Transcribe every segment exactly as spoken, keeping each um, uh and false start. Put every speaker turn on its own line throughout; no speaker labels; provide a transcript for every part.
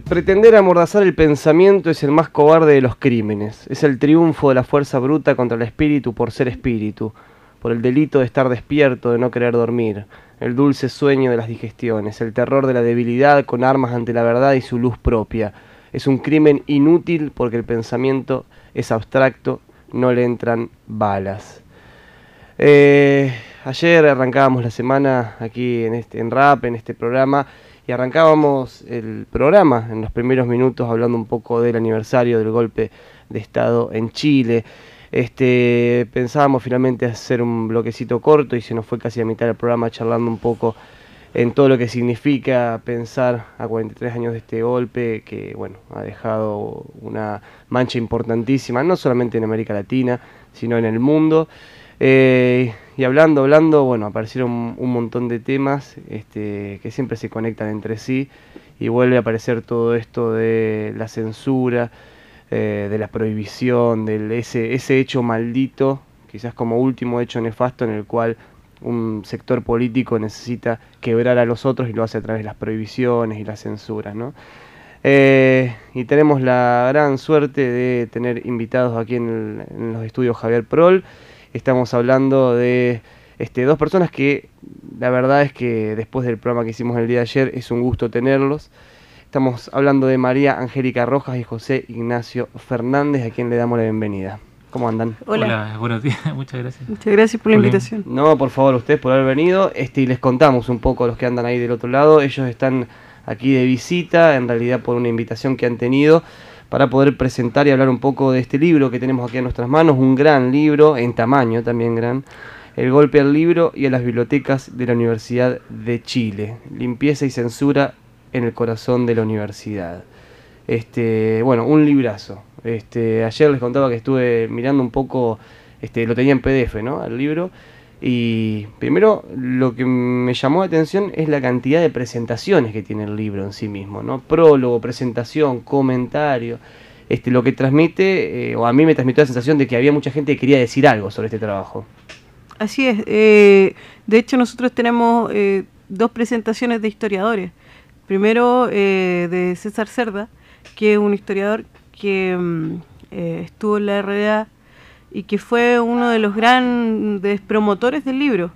Pretender amordazar el pensamiento es el más cobarde de los crímenes. Es el triunfo de la fuerza bruta contra el espíritu por ser espíritu, por el delito de estar despierto, de no querer dormir, el dulce sueño de las digestiones, el terror de la debilidad con armas ante la verdad y su luz propia. Es un crimen inútil porque el pensamiento es abstracto, no le entran balas. Eh, ayer arrancábamos la semana aquí en, este, en Rap, en este programa, y arrancábamos el programa en los primeros minutos hablando un poco del aniversario del golpe de Estado en Chile. Este, pensábamos finalmente hacer un bloquecito corto y se nos fue casi a mitad del programa charlando un poco en todo lo que significa pensar a cuarenta y tres años de este golpe que, bueno, ha dejado una mancha importantísima, no solamente en América Latina, sino en el mundo. Eh, y hablando, hablando, bueno, aparecieron un, un montón de temas este, que siempre se conectan entre sí y vuelve a aparecer todo esto de la censura, eh, de la prohibición, de ese, ese hecho maldito, quizás como último hecho nefasto en el cual un sector político necesita quebrar a los otros y lo hace a través de las prohibiciones y las censuras, ¿no? Eh, y tenemos la gran suerte de tener invitados aquí en, el, en los estudios Javier Prol. Estamos hablando de este, dos personas que la verdad es que después del programa que hicimos el día de ayer es un gusto tenerlos. Estamos hablando de María Angélica Rojas y José Ignacio Fernández, a quien le damos la bienvenida. ¿Cómo andan?
Hola, Hola buenos días, muchas gracias.
Muchas gracias por la invitación.
No, por favor, ustedes por haber venido. Este, y les contamos un poco a los que andan ahí del otro lado. Ellos están aquí de visita, en realidad por una invitación que han tenido, para poder presentar y hablar un poco de este libro que tenemos aquí en nuestras manos, un gran libro, en tamaño también gran, El golpe al libro y a las bibliotecas de la Universidad de Chile, limpieza y censura en el corazón de la universidad. Este, bueno, un librazo. Este, ayer les contaba que estuve mirando un poco, este, lo tenía en P D F, ¿no?, al libro. Y primero lo que me llamó la atención es la cantidad de presentaciones que tiene el libro en sí mismo, ¿no? Prólogo, presentación, comentario, este, lo que transmite, eh, o a mí me transmitió la sensación de que había mucha gente que quería decir algo sobre este trabajo.
Así es, eh, de hecho nosotros tenemos eh, dos presentaciones de historiadores. Primero eh, de César Cerda, que es un historiador que eh, estuvo en la R D A y que fue uno de los grandes promotores del libro.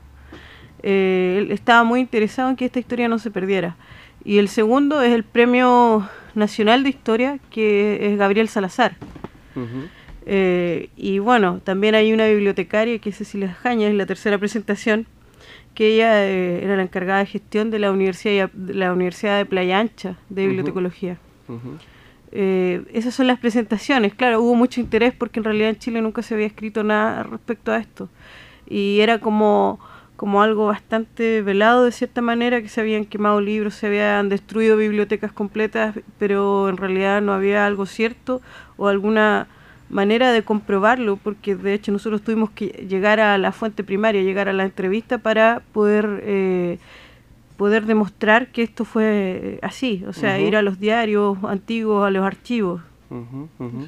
Eh, él estaba muy interesado en que esta historia no se perdiera. Y el segundo es el Premio Nacional de Historia, que es Gabriel Salazar. Uh-huh. eh, y bueno, también hay una bibliotecaria, que es Cecilia Jaña, es la tercera presentación, que ella eh, era la encargada de gestión de la Universidad de, la Universidad de Playa Ancha, de bibliotecología. Uh-huh. Uh-huh. Eh, esas son las presentaciones. Claro, hubo mucho interés porque en realidad en Chile nunca se había escrito nada respecto a esto y era como, como algo bastante velado de cierta manera, que se habían quemado libros, se habían destruido bibliotecas completas, pero en realidad no había algo cierto o alguna manera de comprobarlo, porque de hecho nosotros tuvimos que llegar a la fuente primaria, llegar a la entrevista para poder eh, poder demostrar que esto fue así, o sea, uh-huh. ir a los diarios antiguos, a los archivos.
Uh-huh, uh-huh.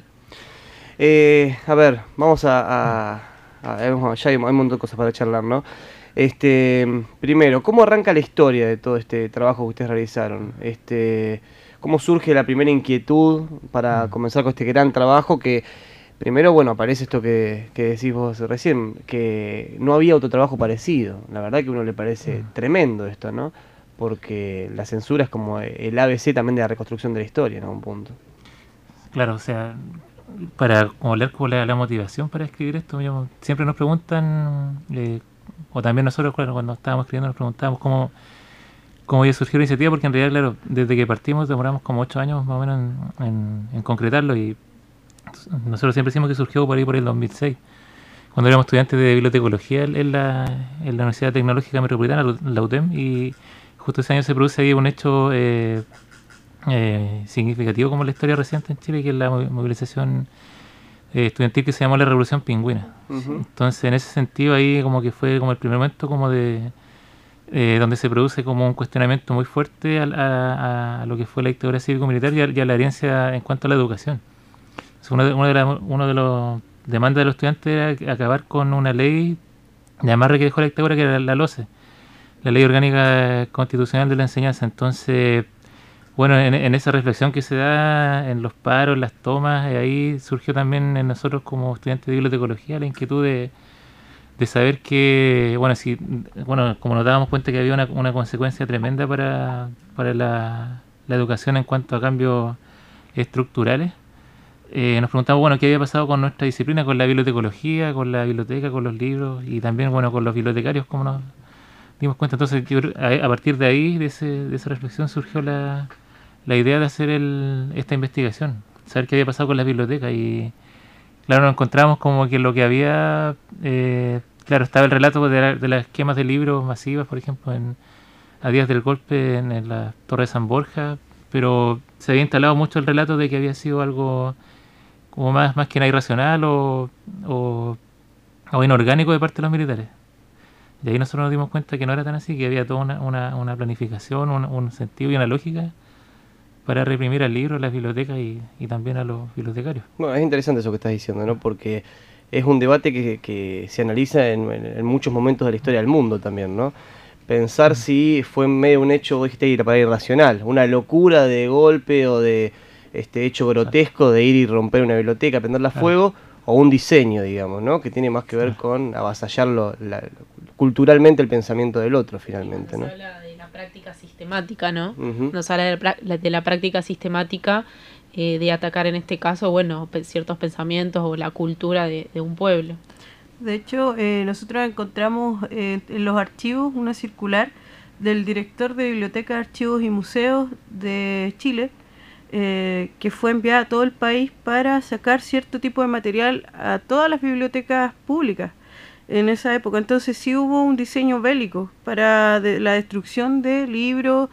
Eh, a ver, vamos a, a, a... ya hay un montón de cosas para charlar, ¿no? Este, primero, ¿cómo arranca la historia de todo este trabajo que ustedes realizaron? Este, ¿cómo surge la primera inquietud para comenzar con este gran trabajo que... Primero, bueno, aparece esto que, que decís vos recién, que no había otro trabajo parecido. La verdad que a uno le parece mm. tremendo esto, ¿no? Porque la censura es como el A B C también de la reconstrucción de la historia, ¿no? Un punto.
Claro, o sea, para como leer como la, la motivación para escribir esto, yo, siempre nos preguntan, eh, o también nosotros claro, cuando estábamos escribiendo nos preguntábamos cómo, cómo había surgido la iniciativa, porque en realidad, claro, desde que partimos demoramos como ocho años más o menos en, en, en concretarlo y nosotros siempre decimos que surgió por ahí por el dos mil seis, cuando éramos estudiantes de bibliotecología en la, en la Universidad Tecnológica Metropolitana, la U T E M, y justo ese año se produce ahí un hecho eh, eh, significativo como la historia reciente en Chile, que es la movilización eh, estudiantil que se llamó la Revolución Pingüina. Uh-huh. Entonces, en ese sentido, ahí como que fue como el primer momento como de eh, donde se produce como un cuestionamiento muy fuerte a, a, a lo que fue la dictadura cívico-militar y a, y a la herencia en cuanto a la educación. Uno de, uno de, la, uno de los demandas de los estudiantes era acabar con una ley de amarre que dejó la dictadura, que era la LOCE, la Ley Orgánica Constitucional de la Enseñanza. Entonces, bueno, en, en esa reflexión que se da en los paros, las tomas, eh, ahí surgió también en nosotros como estudiantes de bibliotecología la inquietud de, de saber que, bueno, si, bueno, como nos dábamos cuenta que había una, una consecuencia tremenda para, para la, la educación en cuanto a cambios estructurales, eh, nos preguntamos, bueno, qué había pasado con nuestra disciplina, con la bibliotecología, con la biblioteca, con los libros y también, bueno, con los bibliotecarios, cómo nos dimos cuenta. Entonces, yo, a, a partir de ahí, de, ese, de esa reflexión, surgió la la idea de hacer el, esta investigación, saber qué había pasado con las bibliotecas y claro, nos encontramos como que lo que había, eh, claro, estaba el relato de, la, de las quemas de libros masivas, por ejemplo, en, a días del golpe en, en la Torre de San Borja, pero se había instalado mucho el relato de que había sido algo como más, más que nada irracional o, o, o inorgánico de parte de los militares. Y ahí nosotros nos dimos cuenta que no era tan así, que había toda una, una, una planificación, un, un sentido y una lógica para reprimir al libro, a las bibliotecas y, y también a los bibliotecarios.
Bueno, es interesante eso que estás diciendo, ¿no? Porque es un debate que, que se analiza en, en muchos momentos de la historia del mundo también, ¿no? Pensar si fue en medio de un hecho, vos dijiste, para irracional, una locura de golpe o de este hecho grotesco de ir y romper una biblioteca, prenderla a fuego, o un diseño, digamos, ¿no? Que tiene más que ver con avasallar lo, la, culturalmente el pensamiento del otro, finalmente, ¿no?
Práctica sistemática, ¿no?
Uh-huh.
Nos habla de, la, de la práctica sistemática eh, de atacar en este caso, bueno, pe- ciertos pensamientos o la cultura de, de un pueblo.
De hecho, eh, nosotros encontramos eh, en los archivos una circular del director de Biblioteca, Archivos y Museos de Chile, eh, que fue enviada a todo el país para sacar cierto tipo de material a todas las bibliotecas públicas en esa época. Entonces sí hubo un diseño bélico para de, la destrucción de libros,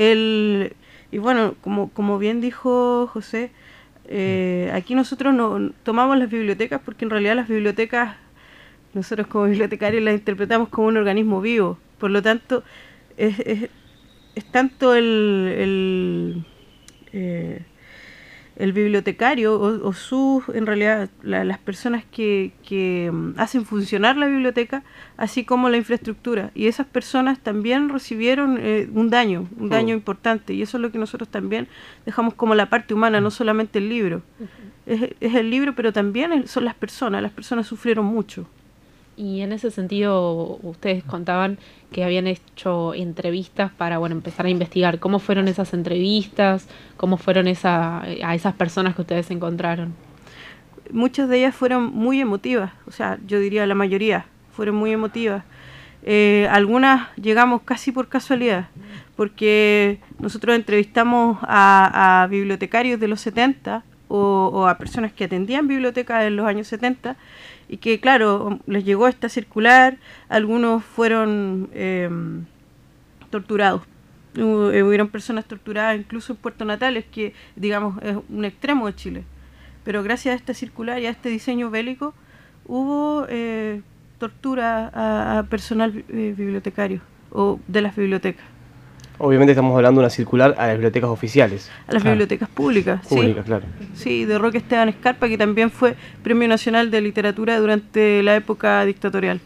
el y bueno, como, como bien dijo José, eh, aquí nosotros no tomamos las bibliotecas porque en realidad las bibliotecas, nosotros como bibliotecarios las interpretamos como un organismo vivo, por lo tanto es, es, es tanto el, el eh, el bibliotecario o, o sus, en realidad, la, las personas que, que um, hacen funcionar la biblioteca, así como la infraestructura. Y esas personas también recibieron eh, un daño, un daño uh-huh. importante. Y eso es lo que nosotros también dejamos como la parte humana, no solamente el libro. Uh-huh. Es, es el libro, pero también son las personas. Las personas sufrieron mucho.
Y en ese sentido, ustedes contaban que habían hecho entrevistas para, bueno, empezar a investigar. ¿Cómo fueron esas entrevistas? ¿Cómo fueron esa, a esas personas que ustedes encontraron?
Muchas de ellas fueron muy emotivas, o sea, yo diría la mayoría fueron muy emotivas. Eh, algunas llegamos casi por casualidad, porque nosotros entrevistamos a, a bibliotecarios de los setenta o, o a personas que atendían bibliotecas en los años setenta, y que claro, les llegó esta circular, algunos fueron eh, torturados, Hubo, hubieron personas torturadas incluso en Puerto Natales, que digamos es un extremo de Chile, pero gracias a esta circular y a este diseño bélico hubo eh, tortura a, a personal eh, bibliotecario o de las bibliotecas.
Obviamente estamos hablando de una circular a las bibliotecas oficiales.
A las ah. bibliotecas públicas,
Públicas,
sí.
claro.
Sí, de Roque Esteban Escarpa, que también fue Premio Nacional de Literatura durante la época dictatorial.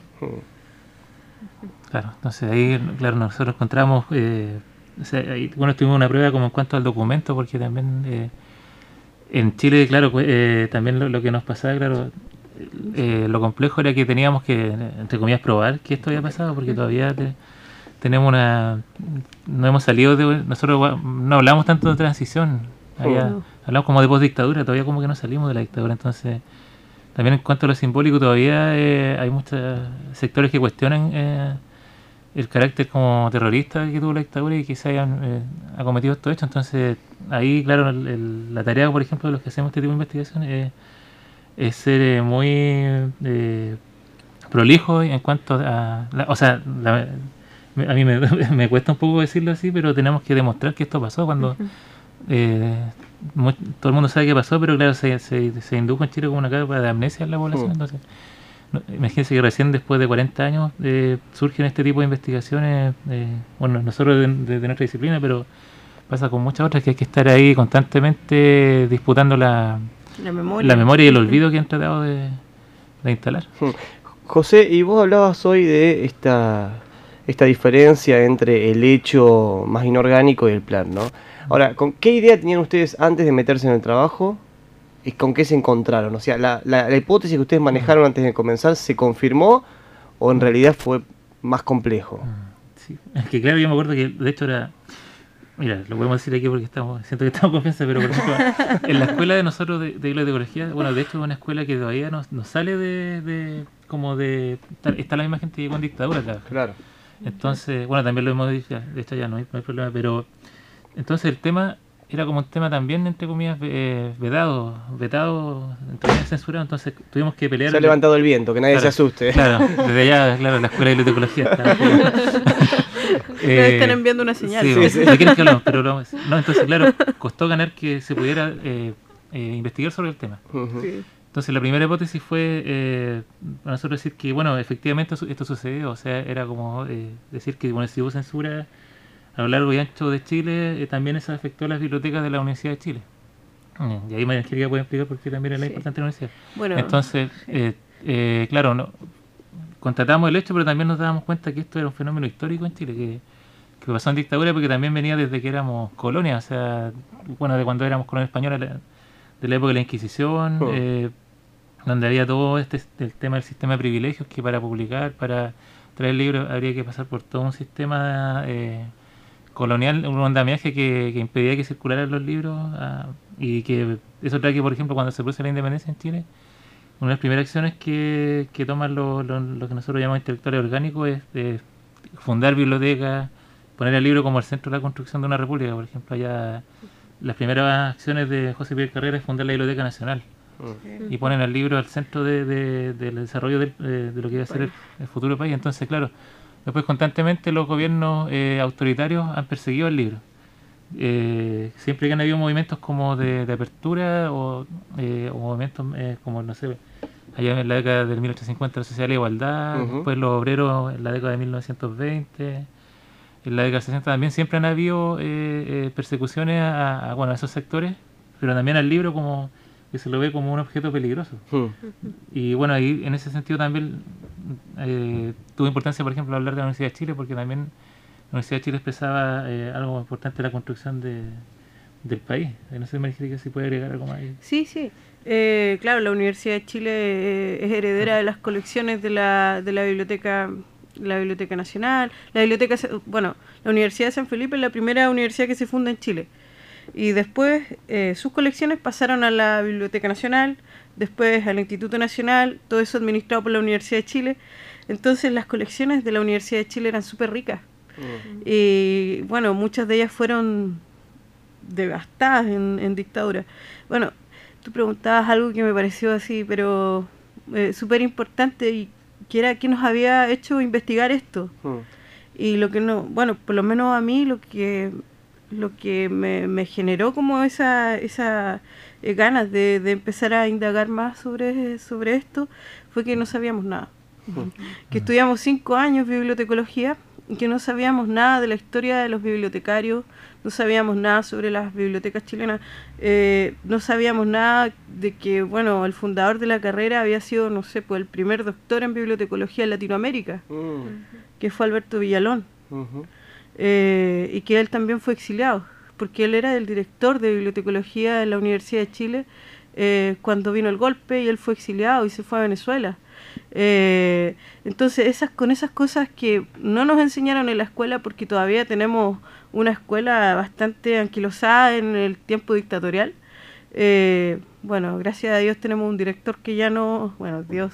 Hmm. Claro, entonces ahí, claro, nosotros encontramos, eh, o sea, ahí, bueno, tuvimos una prueba como en cuanto al documento, porque también eh, en Chile, claro, eh, también lo, lo que nos pasaba, claro, eh, lo complejo era que teníamos que, entre comillas, probar que esto había pasado, porque todavía te, tenemos una, no hemos salido de, nosotros no hablamos tanto de transición, había, uh-huh. hablamos como de postdictadura, todavía como que no salimos de la dictadura, entonces también en cuanto a lo simbólico todavía eh, hay muchos sectores que cuestionan eh, el carácter como terrorista que tuvo la dictadura y que se hayan eh, acometido estos hechos. Entonces ahí, claro, el, el, la tarea, por ejemplo, de los que hacemos este tipo de investigación eh, es ser eh, muy eh, prolijo en cuanto a, la, o sea, la, a mí me, me cuesta un poco decirlo así, pero tenemos que demostrar que esto pasó cuando uh-huh. eh, muy, todo el mundo sabe que pasó, pero claro, se, se, se indujo en Chile como una capa de amnesia en la población. Uh-huh. Entonces, no, imagínense que recién después de cuarenta años eh, surgen este tipo de investigaciones, eh, bueno, nosotros de, de, de nuestra disciplina, pero pasa con muchas otras que hay que estar ahí constantemente disputando la,
la, memoria.
la memoria y el olvido que han tratado de, de instalar.
Uh-huh. José, y vos hablabas hoy de esta... esta diferencia entre el hecho más inorgánico y el plan, ¿no? Ahora, ¿con qué idea tenían ustedes antes de meterse en el trabajo y con qué se encontraron? O sea, ¿la, la, la hipótesis que ustedes manejaron antes de comenzar se confirmó o en realidad fue más complejo?
Sí, es que claro, yo me acuerdo que de hecho era... Mira, lo podemos decir aquí porque estamos siento que estamos en confianza, pero por ejemplo, en la escuela de nosotros de, de bibliotecología, bueno, de hecho es una escuela que todavía no, no sale de, de... como de... Está, está la misma gente que llegó en dictadura acá.
Claro.
Entonces, bueno, también lo hemos dicho, de hecho ya no hay, no hay problema, pero entonces el tema era como un tema también, entre comillas, eh, vedado, vetado, entre comillas, censurado, entonces tuvimos que pelear.
Se ha levantado el viento, que nadie
claro,
se asuste.
Claro, desde allá, claro, la escuela de bibliotecología está.
Eh, están enviando una señal.
Sí, sí, sí. ¿De quién que hablamos? Pero lo, no, entonces, claro, costó ganar que se pudiera eh, eh, investigar sobre el tema.
Uh-huh.
Sí.
Entonces la primera hipótesis fue eh, para nosotros decir que, bueno, efectivamente esto, esto sucedió, o sea, era como eh, decir que, bueno, si hubo censura a lo largo y ancho de Chile, eh, también eso afectó a las bibliotecas de la Universidad de Chile. Mm, y ahí María Angélica puede explicar por qué también era
Sí.
importante la universidad.
Bueno,
Entonces,
sí.
eh, eh, claro, no, constatamos el hecho, pero también nos dábamos cuenta que esto era un fenómeno histórico en Chile, que, que pasó en dictadura porque también venía desde que éramos colonia, o sea, bueno, de cuando éramos colonia española, la- de la época de la Inquisición,
Oh.
eh, donde había todo este el tema del sistema de privilegios, que para publicar, para traer libros, habría que pasar por todo un sistema eh, colonial, un andamiaje que, que impedía que circularan los libros, ah, y que eso trae que, por ejemplo, cuando se produce la independencia en Chile, una de las primeras acciones que, que toman lo, lo, lo que nosotros llamamos intelectuales orgánicos es eh, fundar bibliotecas, poner el libro como el centro de la construcción de una república. Por ejemplo, allá las primeras acciones de José Pío Carrera es fundar la Biblioteca Nacional
Uh-huh.
y ponen el libro al centro de, de- del desarrollo del- de, de lo que iba a ser el, el futuro país. Entonces, claro, después constantemente los gobiernos eh, autoritarios han perseguido el libro. Eh, siempre que han habido movimientos como de, de apertura o, eh, o movimientos eh, como, no sé, allá en la década del mil ochocientos cincuenta la sociedad de la igualdad,
Ujú.
después los obreros en la década de mil novecientos veinte, en la década del sesenta también siempre han habido eh, eh, persecuciones a, a, bueno, a esos sectores, pero también al libro como que se lo ve como un objeto peligroso.
Uh-huh.
Y bueno, ahí en ese sentido también eh, tuvo importancia, por ejemplo, hablar de la Universidad de Chile, porque también la Universidad de Chile expresaba eh, algo importante en la construcción de, del país. Eh, no sé, María Angélica, si puede agregar algo más ahí.
Sí, sí. Eh, claro, la Universidad de Chile eh, es heredera de las colecciones de la, de la biblioteca la Biblioteca Nacional. La biblioteca, se- bueno, la Universidad de San Felipe es la primera universidad que se funda en Chile. Y después eh, sus colecciones pasaron a la Biblioteca Nacional, después al Instituto Nacional, todo eso administrado por la Universidad de Chile. Entonces las colecciones de la Universidad de Chile eran súper ricas.
Uh-huh.
Y bueno, muchas de ellas fueron devastadas en, en dictadura. Bueno, tú preguntabas algo que me pareció así, pero eh, súper importante, y que era qué nos había hecho investigar esto.
Uh-huh.
Y lo que no, bueno, por lo menos a mí lo que lo que me, me generó como esa esa eh, ganas de, de empezar a indagar más sobre, sobre esto fue que no sabíamos nada.
Uh-huh.
Que estudiamos cinco años bibliotecología y que no sabíamos nada de la historia de los bibliotecarios, no sabíamos nada sobre las bibliotecas chilenas, eh, no sabíamos nada de que, bueno, el fundador de la carrera había sido, no sé, pues el primer doctor en bibliotecología en Latinoamérica,
Uh-huh.
que fue Alberto Villalón,
Uh-huh.
eh, y que él también fue exiliado, porque él era el director de bibliotecología de la Universidad de Chile eh, cuando vino el golpe, y él fue exiliado y se fue a Venezuela. Eh, entonces, esas con esas cosas que no nos enseñaron en la escuela, porque todavía tenemos una escuela bastante anquilosada en el tiempo dictatorial. Eh, bueno, gracias a Dios tenemos un director que ya no, bueno, Dios,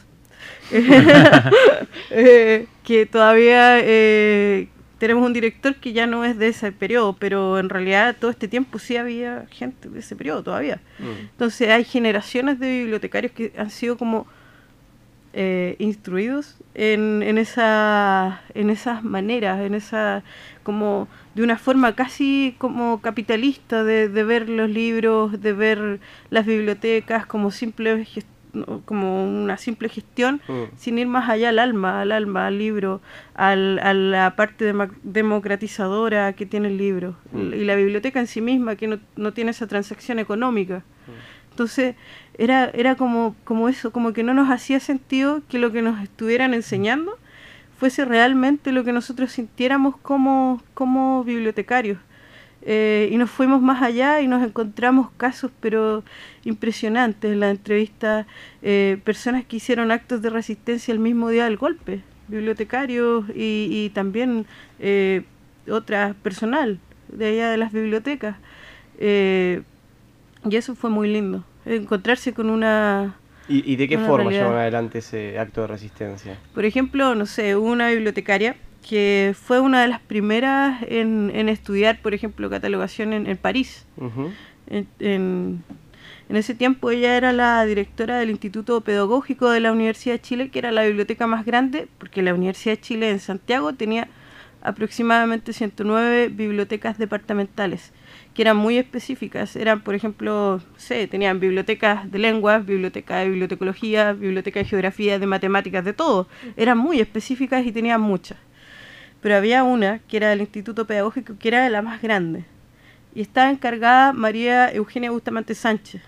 eh, que todavía eh, tenemos un director que ya no es de ese periodo, pero en realidad todo este tiempo sí había gente de ese periodo todavía.
Uh-huh.
Entonces hay generaciones de bibliotecarios que han sido como eh, instruidos en, en, esa, en esas maneras, en esa como de una forma casi como capitalista de, de ver los libros, de ver las bibliotecas como simple gest- no, como una simple gestión,
Uh-huh.
sin ir más allá al alma, al alma, al libro, al, a la parte dema- democratizadora que tiene el libro,
Mm.
y la biblioteca en sí misma que no, no tiene esa transacción económica. Entonces era, era como, como eso, como que no nos hacía sentido que lo que nos estuvieran enseñando fuese realmente lo que nosotros sintiéramos como, como bibliotecarios. eh, y nos fuimos más allá y nos encontramos casos pero impresionantes en la entrevista, eh, personas que hicieron actos de resistencia el mismo día del golpe, bibliotecarios y, y también eh, otra personal de allá de las bibliotecas, eh, y eso fue muy lindo, encontrarse con una...
¿Y, y de qué
una
forma
realidad.
llevan adelante ese acto de resistencia?
Por ejemplo, no sé, hubo una bibliotecaria que fue una de las primeras en, en estudiar, por ejemplo, catalogación en, en París.
Ujú.
En, en, en ese tiempo ella era la directora del Instituto Pedagógico de la Universidad de Chile, que era la biblioteca más grande, porque la Universidad de Chile en Santiago tenía aproximadamente ciento nueve bibliotecas departamentales, que eran muy específicas. Eran, por ejemplo, no sé, tenían bibliotecas de lenguas, biblioteca de bibliotecología, biblioteca de geografía, de matemáticas, de todo. Eran muy específicas y tenían muchas. Pero había una, que era del Instituto Pedagógico, que era la más grande. Y estaba encargada María Eugenia Bustamante Sánchez.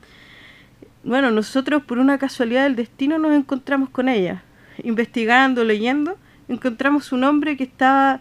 Bueno, nosotros por una casualidad del destino nos encontramos con ella. Investigando, leyendo, encontramos su nombre que estaba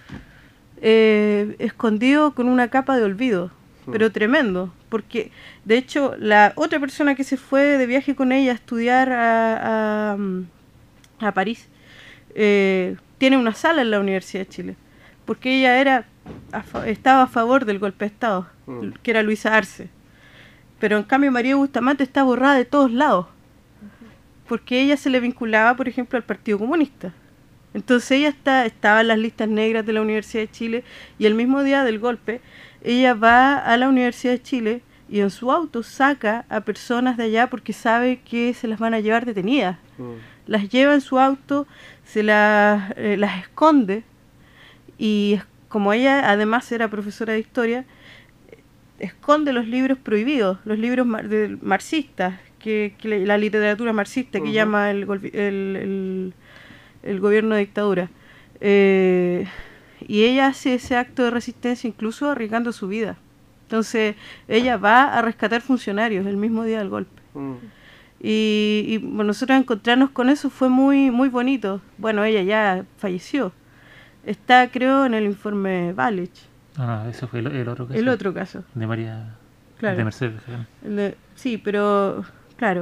eh, escondido con una capa de olvido, pero tremendo, porque de hecho la otra persona que se fue de viaje con ella a estudiar a, a, a París eh, tiene una sala en la Universidad de Chile, porque ella era a fa- estaba a favor del golpe de Estado,
Mm.
que era Luisa Arce, pero en cambio María Bustamante está borrada de todos lados, porque ella se le vinculaba, por ejemplo, al Partido Comunista. Entonces ella está, estaba en las listas negras de la Universidad de Chile, y el mismo día del golpe ella va a la Universidad de Chile y en su auto saca a personas de allá porque sabe que se las van a llevar detenidas.
Mm.
Las lleva en su auto, se las, eh, las esconde, y es- como ella además era profesora de historia, eh, esconde los libros prohibidos, los libros mar- de- marxistas, que, que le- la literatura marxista que
Ujú.
llama el, golpi- el, el- el gobierno de dictadura. Eh, y ella hace ese acto de resistencia incluso arriesgando su vida. Entonces ella va a rescatar funcionarios el mismo día del golpe.
Mm.
Y, y bueno, nosotros encontrarnos con eso fue muy muy bonito. Bueno, ella ya falleció. Está, creo, en el informe Balich,
No, no, eso fue el, el otro caso.
el otro caso.
De María.
Claro.
De Mercedes. Bejarano.
El de- sí, pero claro.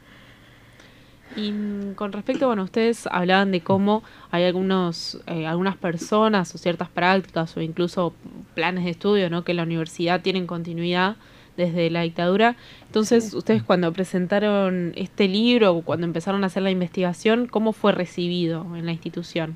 Y mm, con respecto, bueno, ustedes hablaban de cómo hay algunos, eh, algunas personas o ciertas prácticas o incluso planes de estudio, ¿no?, que en la universidad tienen continuidad desde la dictadura. Entonces,
Sí.
ustedes cuando presentaron este libro o cuando empezaron a hacer la investigación, ¿cómo fue recibido en la institución?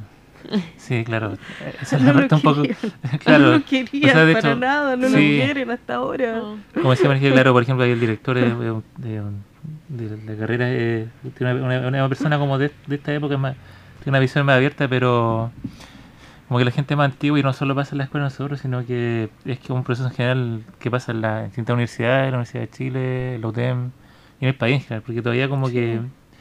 Sí, claro. Esa es
No
la
lo
parte un poco.
querían.
Claro.
No lo querían
O sea, de
para
hecho,
nada, no lo
sí.
quieren hasta ahora.
No.
Como decía María, claro, por ejemplo, ahí el director de, de, de, de la carrera eh, tiene una, una, una persona como de, de esta época, más, tiene una visión más abierta, pero como que la gente más antigua, y no solo pasa en la escuela de nosotros, sino que es que un proceso en general que pasa en las distintas universidades, la Universidad de Chile, la U T E M y en el país en general, porque todavía como que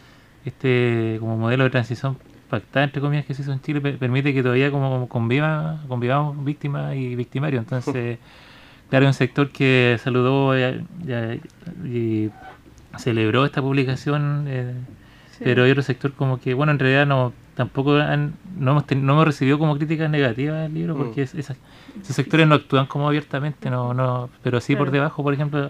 este como modelo de transición pactada, entre comillas, que se hizo en Chile, per- permite que todavía como, como conviva, convivamos víctimas y victimarios. Entonces, claro, hay un sector que saludó eh, ya- y celebró esta publicación, eh,
Sí.
pero hay otro sector como que, bueno, en realidad no tampoco han, no, hemos ten- no hemos recibido como críticas negativas del libro, porque
Mm.
es- esas- esos sectores no actúan como abiertamente, no no pero sí por
Claro.
debajo, por ejemplo,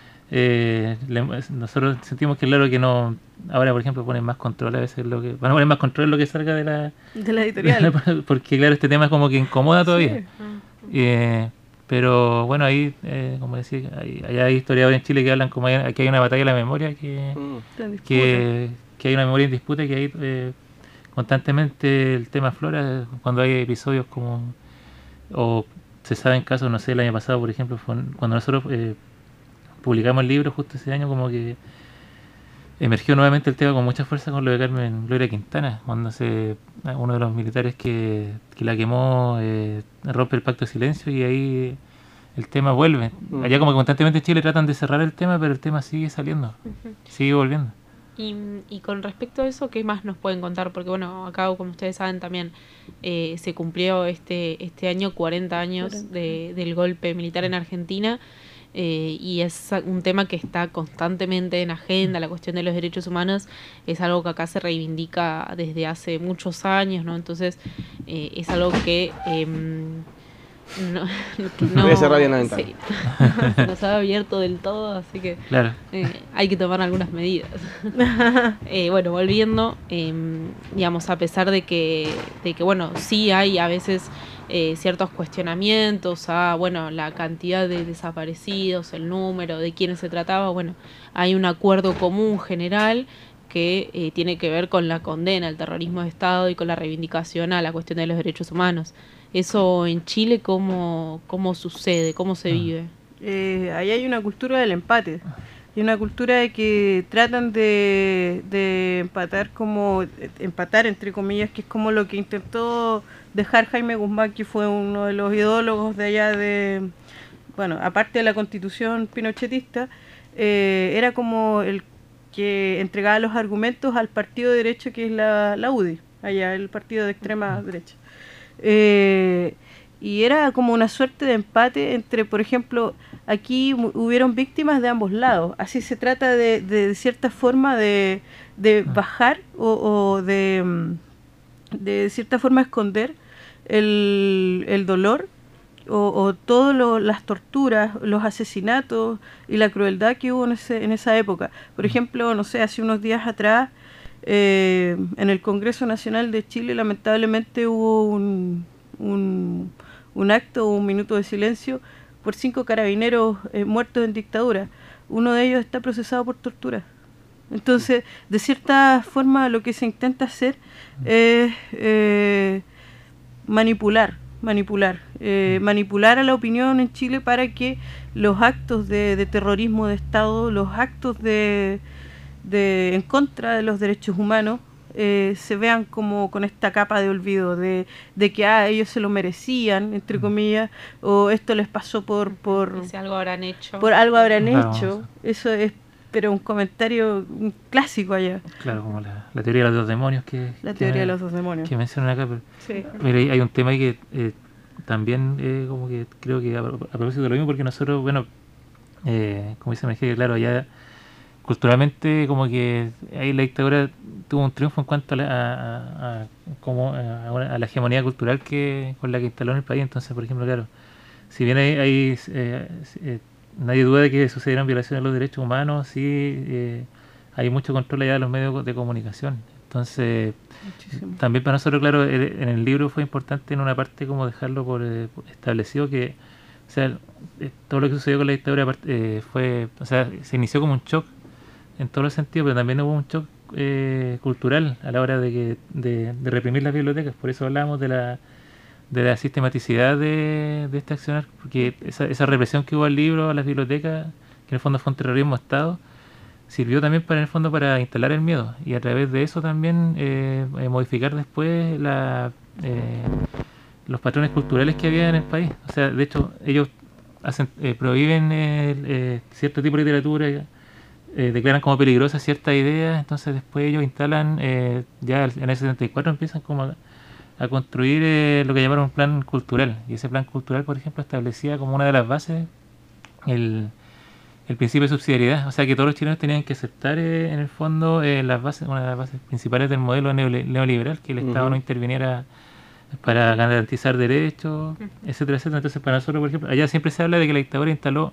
eh, le- nosotros sentimos que claro que no, ahora por ejemplo ponen más control a veces lo que van a poner más control en lo que salga de la,
De la editorial.
porque claro, este tema es como que incomoda todavía.
Sí.
Eh, pero bueno, ahí, eh, como decía, hay, hay- hay historiadores en Chile que hablan como hay, que hay una batalla de la memoria, que,
Mm.
Está en disputa.
que, que hay una memoria en disputa, y que hay eh, constantemente el tema aflora cuando hay episodios como, o se saben casos, no sé, el año pasado, por ejemplo, fue cuando nosotros eh, publicamos el libro justo ese año, como que emergió nuevamente el tema con mucha fuerza con lo de Carmen Gloria Quintana, cuando se uno de los militares que, que la quemó eh, rompe el pacto de silencio, y ahí el tema vuelve.
Mm.
Allá como que constantemente en Chile tratan de cerrar el tema, pero el tema sigue saliendo, sigue volviendo.
Y, y con respecto a eso, ¿qué más nos pueden contar? Porque bueno, acá como ustedes saben también eh, se cumplió este este año cuarenta años
cuarenta.
de, del golpe militar en Argentina, eh, y es un tema que está constantemente en agenda. La cuestión de los derechos humanos es algo que acá se reivindica desde hace muchos años, ¿no? Entonces eh, es algo que... em, no,
no, voy a cerrar bien la ventana.
Sí. Nos ha abierto del todo, así que
claro.
eh, hay que tomar algunas medidas. eh, bueno, volviendo, eh, digamos, a pesar de que, de que, bueno, sí hay a veces eh, ciertos cuestionamientos a, bueno, la cantidad de desaparecidos, el número, de quiénes se trataba, bueno, hay un acuerdo común general que eh, tiene que ver con la condena al terrorismo de Estado y con la reivindicación a la cuestión de los derechos humanos. Eso en Chile, ¿cómo, cómo sucede? ¿Cómo se vive?
Eh, ahí hay una cultura del empate. Hay una cultura de que tratan de, de empatar como, empatar entre comillas, que es como lo que intentó dejar Jaime Guzmán, que fue uno de los ideólogos de allá de, bueno, aparte de la constitución pinochetista, eh, era como el que entregaba los argumentos al partido de derecha, que es la, la U D I, allá el partido de extrema derecha. Eh, y era como una suerte de empate entre, por ejemplo, aquí hubieron víctimas de ambos lados, así se trata de, de, de cierta forma de, de bajar o, o de, de cierta forma esconder el, el dolor o, o todas las torturas, los asesinatos y la crueldad que hubo en, ese, en esa época. Por ejemplo, no sé, hace unos días atrás, eh, en el Congreso Nacional de Chile, lamentablemente hubo un, un, un acto, un minuto de silencio por cinco carabineros eh, muertos en dictadura. Uno de ellos está procesado por tortura. Entonces, de cierta forma, lo que se intenta hacer es eh, manipular, manipular, eh, manipular a la opinión en Chile para que los actos de, de terrorismo de Estado, los actos de, de en contra de los derechos humanos, eh, se vean como con esta capa de olvido, de, de que ah, ellos se lo merecían, entre comillas, o esto les pasó por por,
si algo habrán hecho.
por algo habrán
no,
hecho. Eso es, pero un comentario un clásico allá.
Claro, como la, la teoría de los dos demonios que...
La
que,
teoría de los dos demonios.
Que mencionan acá. Pero,
sí.
Mira, hay un tema ahí que eh, también eh, como que creo que a, a propósito de lo mismo, porque nosotros, bueno, eh, como dice Mejía, claro, allá culturalmente como que ahí la dictadura tuvo un triunfo en cuanto a la, a, a, a, como a, a la hegemonía cultural que con la que instaló en el país. Entonces, por ejemplo, claro, si bien hay, hay eh, eh, nadie duda de que sucedieron violaciones de los derechos humanos, sí eh, hay mucho control allá de los medios de comunicación. Entonces, muchísimo. También para nosotros, claro, el, en el libro fue importante en una parte como dejarlo por, eh, por establecido que, o sea, eh, todo lo que sucedió con la dictadura eh, fue, o sea, se inició como un shock en todos los sentidos, pero también hubo un shock eh, cultural a la hora de, que, de, de reprimir las bibliotecas. Por eso hablamos de la de la sistematicidad de, de este accionar, porque esa, esa represión que hubo al libro, a las bibliotecas, que en el fondo fue un terrorismo de Estado, sirvió también para en el fondo para instalar el miedo y a través de eso también eh, eh, modificar después la, eh, los patrones culturales que había en el país. O sea, de hecho, ellos hacen eh, prohíben eh, eh, cierto tipo de literatura, eh, declaran como peligrosas ciertas ideas, entonces después ellos instalan, eh, ya en el setenta y cuatro empiezan como a, a construir eh, lo que llamaron un plan cultural, y ese plan cultural, por ejemplo, establecía como una de las bases el, el principio de subsidiariedad, o sea que todos los chilenos tenían que aceptar eh, en el fondo eh, las bases, una de las bases principales del modelo neoliberal, que el uh-huh. Estado no interviniera para garantizar derechos, uh-huh. etcétera, etcétera. Entonces para nosotros, por ejemplo, allá siempre se habla de que la dictadura instaló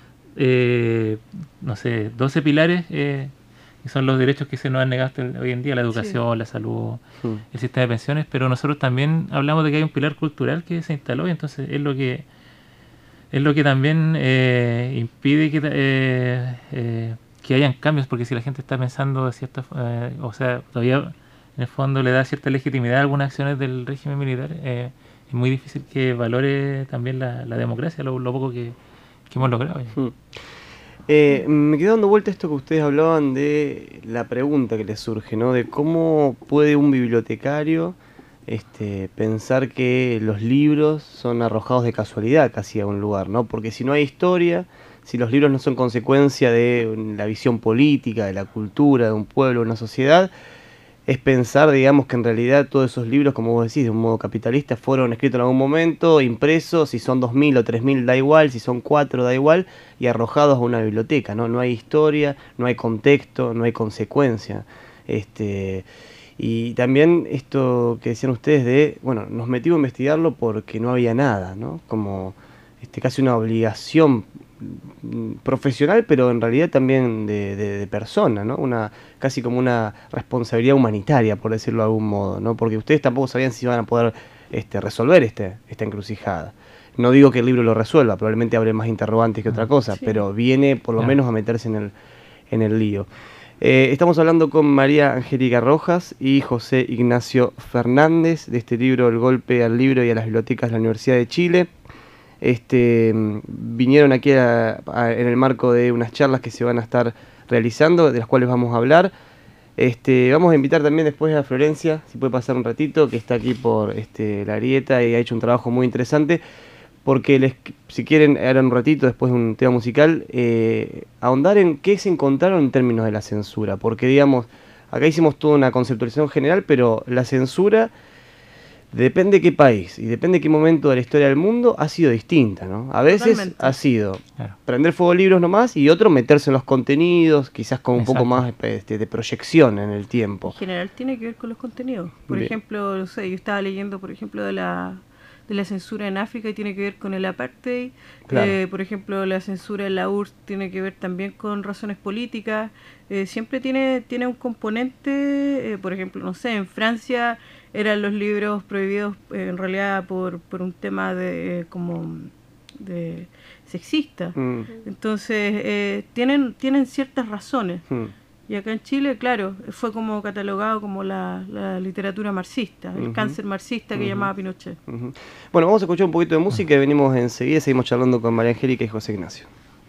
eh, no sé, doce pilares eh, que son los derechos que se nos han negado hoy en día, la educación, sí. la salud, sí. el sistema de pensiones, pero nosotros también hablamos de que hay un pilar cultural que se instaló y entonces es lo que es lo que también eh, impide que eh, eh, que hayan cambios, porque si la gente está pensando de cierta eh, o sea, todavía en el fondo le da cierta legitimidad a algunas acciones del régimen militar, eh, es muy difícil que valore también la, la democracia, lo, lo poco que, que hemos logrado.
Hmm. Eh, me quedó dando vuelta esto que ustedes hablaban de la pregunta que les surge, ¿no? De cómo puede un bibliotecario este, pensar que los libros son arrojados de casualidad casi a un lugar, ¿no? Porque si no hay historia, si los libros no son consecuencia de la visión política, de la cultura, de un pueblo, de una sociedad, es pensar, digamos, que en realidad todos esos libros, como vos decís, de un modo capitalista, fueron escritos en algún momento, impresos, si son dos mil o tres mil da igual, si son cuatro da igual, y arrojados a una biblioteca, ¿no? No hay historia, no hay contexto, no hay consecuencia. Este, Y también esto que decían ustedes de, bueno, nos metimos a investigarlo porque no había nada, ¿no? Como este, casi una obligación profesional, pero en realidad también de, de, de persona, ¿no? Una, casi como una responsabilidad humanitaria, por decirlo de algún modo, ¿no? Porque ustedes tampoco sabían si iban a poder este, resolver este, esta encrucijada. No digo que el libro lo resuelva, probablemente abre más interrogantes que otra cosa, sí. Pero viene por lo claro. menos a meterse en el, en el lío. Eh, estamos hablando con María Angélica Rojas y José Ignacio Fernández de este libro, El golpe al libro y a las bibliotecas de la Universidad de Chile. Este, vinieron aquí a, a, en el marco de unas charlas que se van a estar realizando, de las cuales vamos a hablar. Este, vamos a invitar también después a Florencia, si puede pasar un ratito, que está aquí por este, la Arieta y ha hecho un trabajo muy interesante. Porque les, si quieren, ahora un ratito, después de un tema musical, eh, ahondar en qué se encontraron en términos de la censura. Porque, digamos, acá hicimos toda una conceptualización general, pero la censura, depende de qué país y depende de qué momento de la historia del mundo, ha sido distinta, ¿no? A veces Totalmente. ha sido claro. prender fuego libros nomás y otro meterse en los contenidos, quizás con un Exacto. poco más este, de proyección en el tiempo.
En general tiene que ver con los contenidos. Por Bien. ejemplo, no sé, yo estaba leyendo, por ejemplo, de la... de la censura en África y tiene que ver con el apartheid, claro. eh, por ejemplo la censura en la U R S S tiene que ver también con razones políticas, eh, siempre tiene tiene un componente, eh, por ejemplo, no sé, en Francia eran los libros prohibidos eh, en realidad por, por un tema de eh, como de sexista, mm. entonces eh, tienen, tienen ciertas razones. Mm. Y acá en Chile, claro, fue como catalogado como la, la literatura marxista, el uh-huh. cáncer marxista que uh-huh. llamaba Pinochet. Uh-huh.
Bueno, vamos a escuchar un poquito de música y venimos enseguida, seguimos charlando con María Angélica y José Ignacio.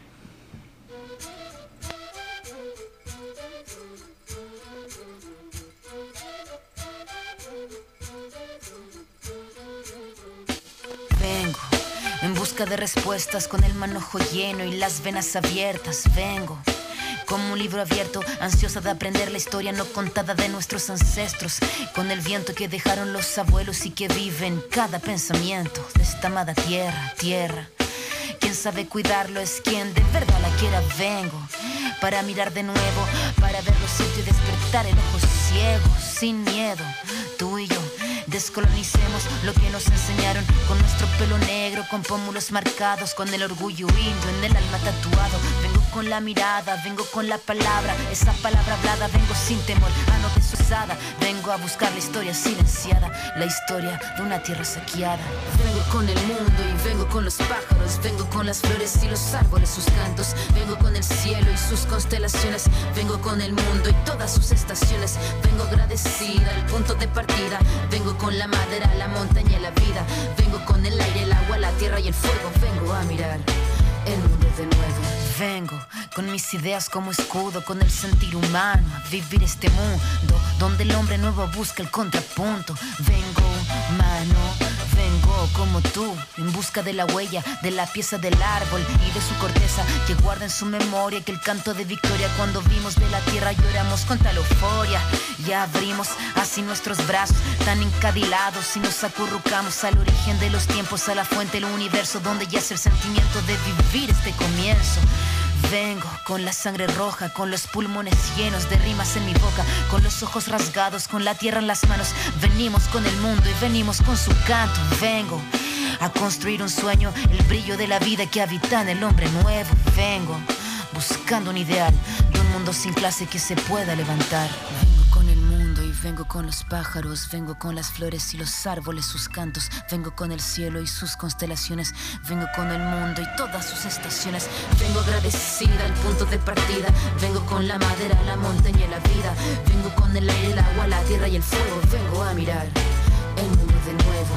Vengo en busca de respuestas con el manojo lleno y las venas abiertas, vengo como un libro abierto, ansiosa de aprender la historia no contada de nuestros ancestros, con el viento que dejaron los abuelos y que vive en cada pensamiento de esta amada tierra, tierra. Quien sabe cuidarlo es quien de verdad la quiera. Vengo para mirar de nuevo, para ver lo cierto y despertar el ojo ciego, sin miedo, tú y yo. Descolonicemos lo que nos enseñaron con nuestro pelo negro, con pómulos marcados, con el orgullo indio en el alma tatuado. Vengo con la mirada, vengo con la palabra, esa palabra hablada, vengo sin temor a no desusada. Vengo a buscar la historia silenciada, la historia de una tierra saqueada. Vengo con el mundo y vengo con los pájaros, vengo con las flores y los árboles, sus cantos. Vengo con el cielo y sus constelaciones, vengo con el mundo y todas sus estaciones. Vengo agradecida al punto de partida, vengo con la madera, la montaña y la vida. Vengo con el aire, el agua, la tierra y el fuego. Vengo a mirar el mundo de nuevo. Vengo con mis ideas como escudo, con el sentir humano, a vivir este mundo donde el hombre nuevo busca el contrapunto. Vengo humano, vengo como tú, en busca de la huella, de la pieza del árbol y de su corteza, que guarda en su memoria que el canto de victoria cuando vimos de la tierra lloramos con tal euforia. Y abrimos así nuestros brazos tan encadilados y nos acurrucamos al origen de los tiempos, a la fuente del universo donde yace el sentimiento de vivir este comienzo. Vengo con la sangre roja, con los pulmones llenos de rimas en mi boca, con los ojos rasgados, con la tierra en las manos. Venimos con el mundo y venimos con su canto. Vengo a construir un sueño, el brillo de la vida que habita en el hombre nuevo. Vengo buscando un ideal de un mundo sin clase que se pueda levantar. Vengo con el mundo y vengo con los pájaros, vengo con las flores y los árboles, sus cantos. Vengo con el cielo y sus constelaciones, vengo con el mundo y todas sus estaciones. Vengo agradecida al punto de partida, vengo con la madera, la montaña y la vida. Vengo con el aire, el agua, la tierra y el fuego. Vengo a mirar el mundo de nuevo.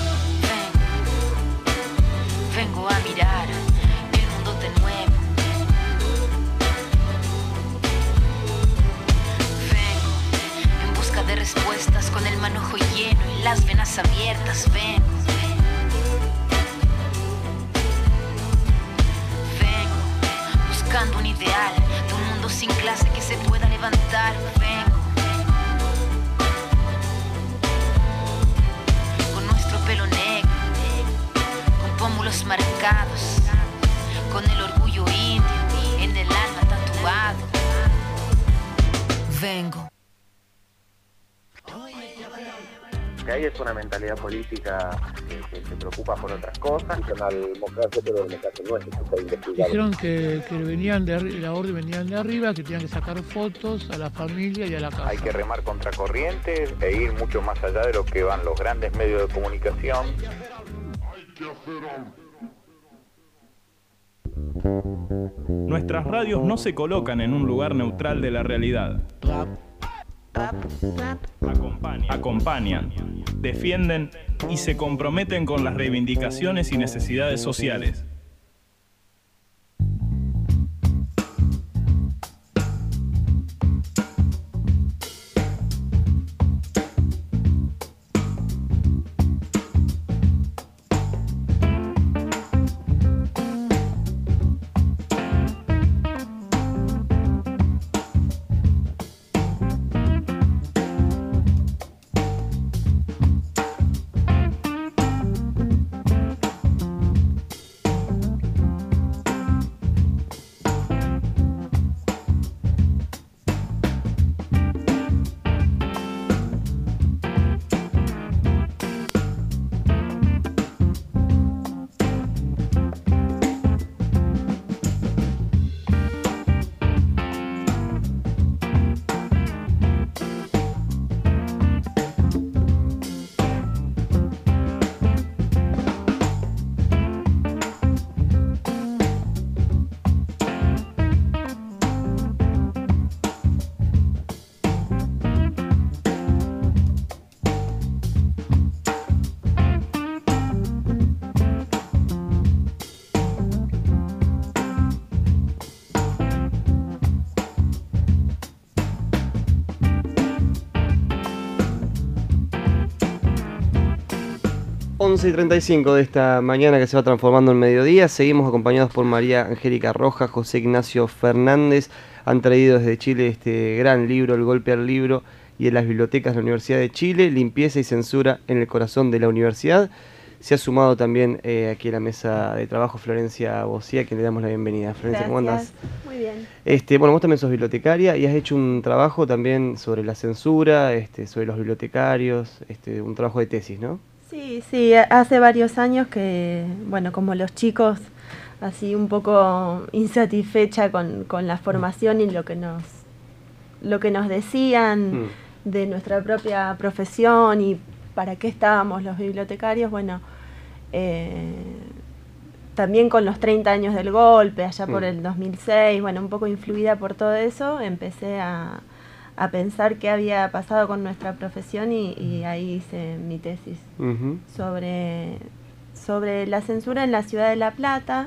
Vengo, vengo a mirar el mundo de nuevo. De respuestas con el manojo lleno y las venas abiertas. Vengo, vengo buscando un ideal de un mundo sin clase que se pueda levantar. Vengo con nuestro pelo negro, con pómulos marcados, con el orgullo indio en el alma tatuado. Vengo.
hay es una mentalidad política que, que se preocupa por otras cosas.
Una democracia, pero la democracia no es que se está investigando.
Dijeron que, que venían de arri- la orden venían de arriba, que tenían que sacar fotos a la familia y a la casa.
Hay que remar contra corriente e ir mucho más allá de lo que van los grandes medios de comunicación.
Hay que hacer algo.
Nuestras radios no se colocan en un lugar neutral de la realidad. Acompañan, acompañan, defienden y se comprometen con las reivindicaciones y necesidades sociales.
once y treinta y cinco de esta mañana que se va transformando en mediodía. Seguimos acompañados por María Angélica Rojas, José Ignacio Fernández. Han traído desde Chile este gran libro, El golpe al libro, y en las bibliotecas de la Universidad de Chile, limpieza y censura en el corazón de la universidad. Se ha sumado también eh, aquí a la mesa de trabajo Florencia Bocía, a quien le damos la bienvenida. Florencia, ¿cómo andás?
Muy bien.
Este, bueno, vos también sos bibliotecaria y has hecho un trabajo también sobre la censura, este, sobre los bibliotecarios, este, un trabajo de tesis, ¿no?
Sí, sí, hace varios años que, bueno, como los chicos, así un poco insatisfecha con, con la formación y lo que nos, lo que nos decían mm. de nuestra propia profesión y para qué estábamos los bibliotecarios, bueno, eh, también con los treinta años del golpe, allá por mm. el dos mil seis, bueno, un poco influida por todo eso, empecé a... a pensar qué había pasado con nuestra profesión y, y ahí hice mi tesis uh-huh. sobre, sobre la censura en la ciudad de La Plata,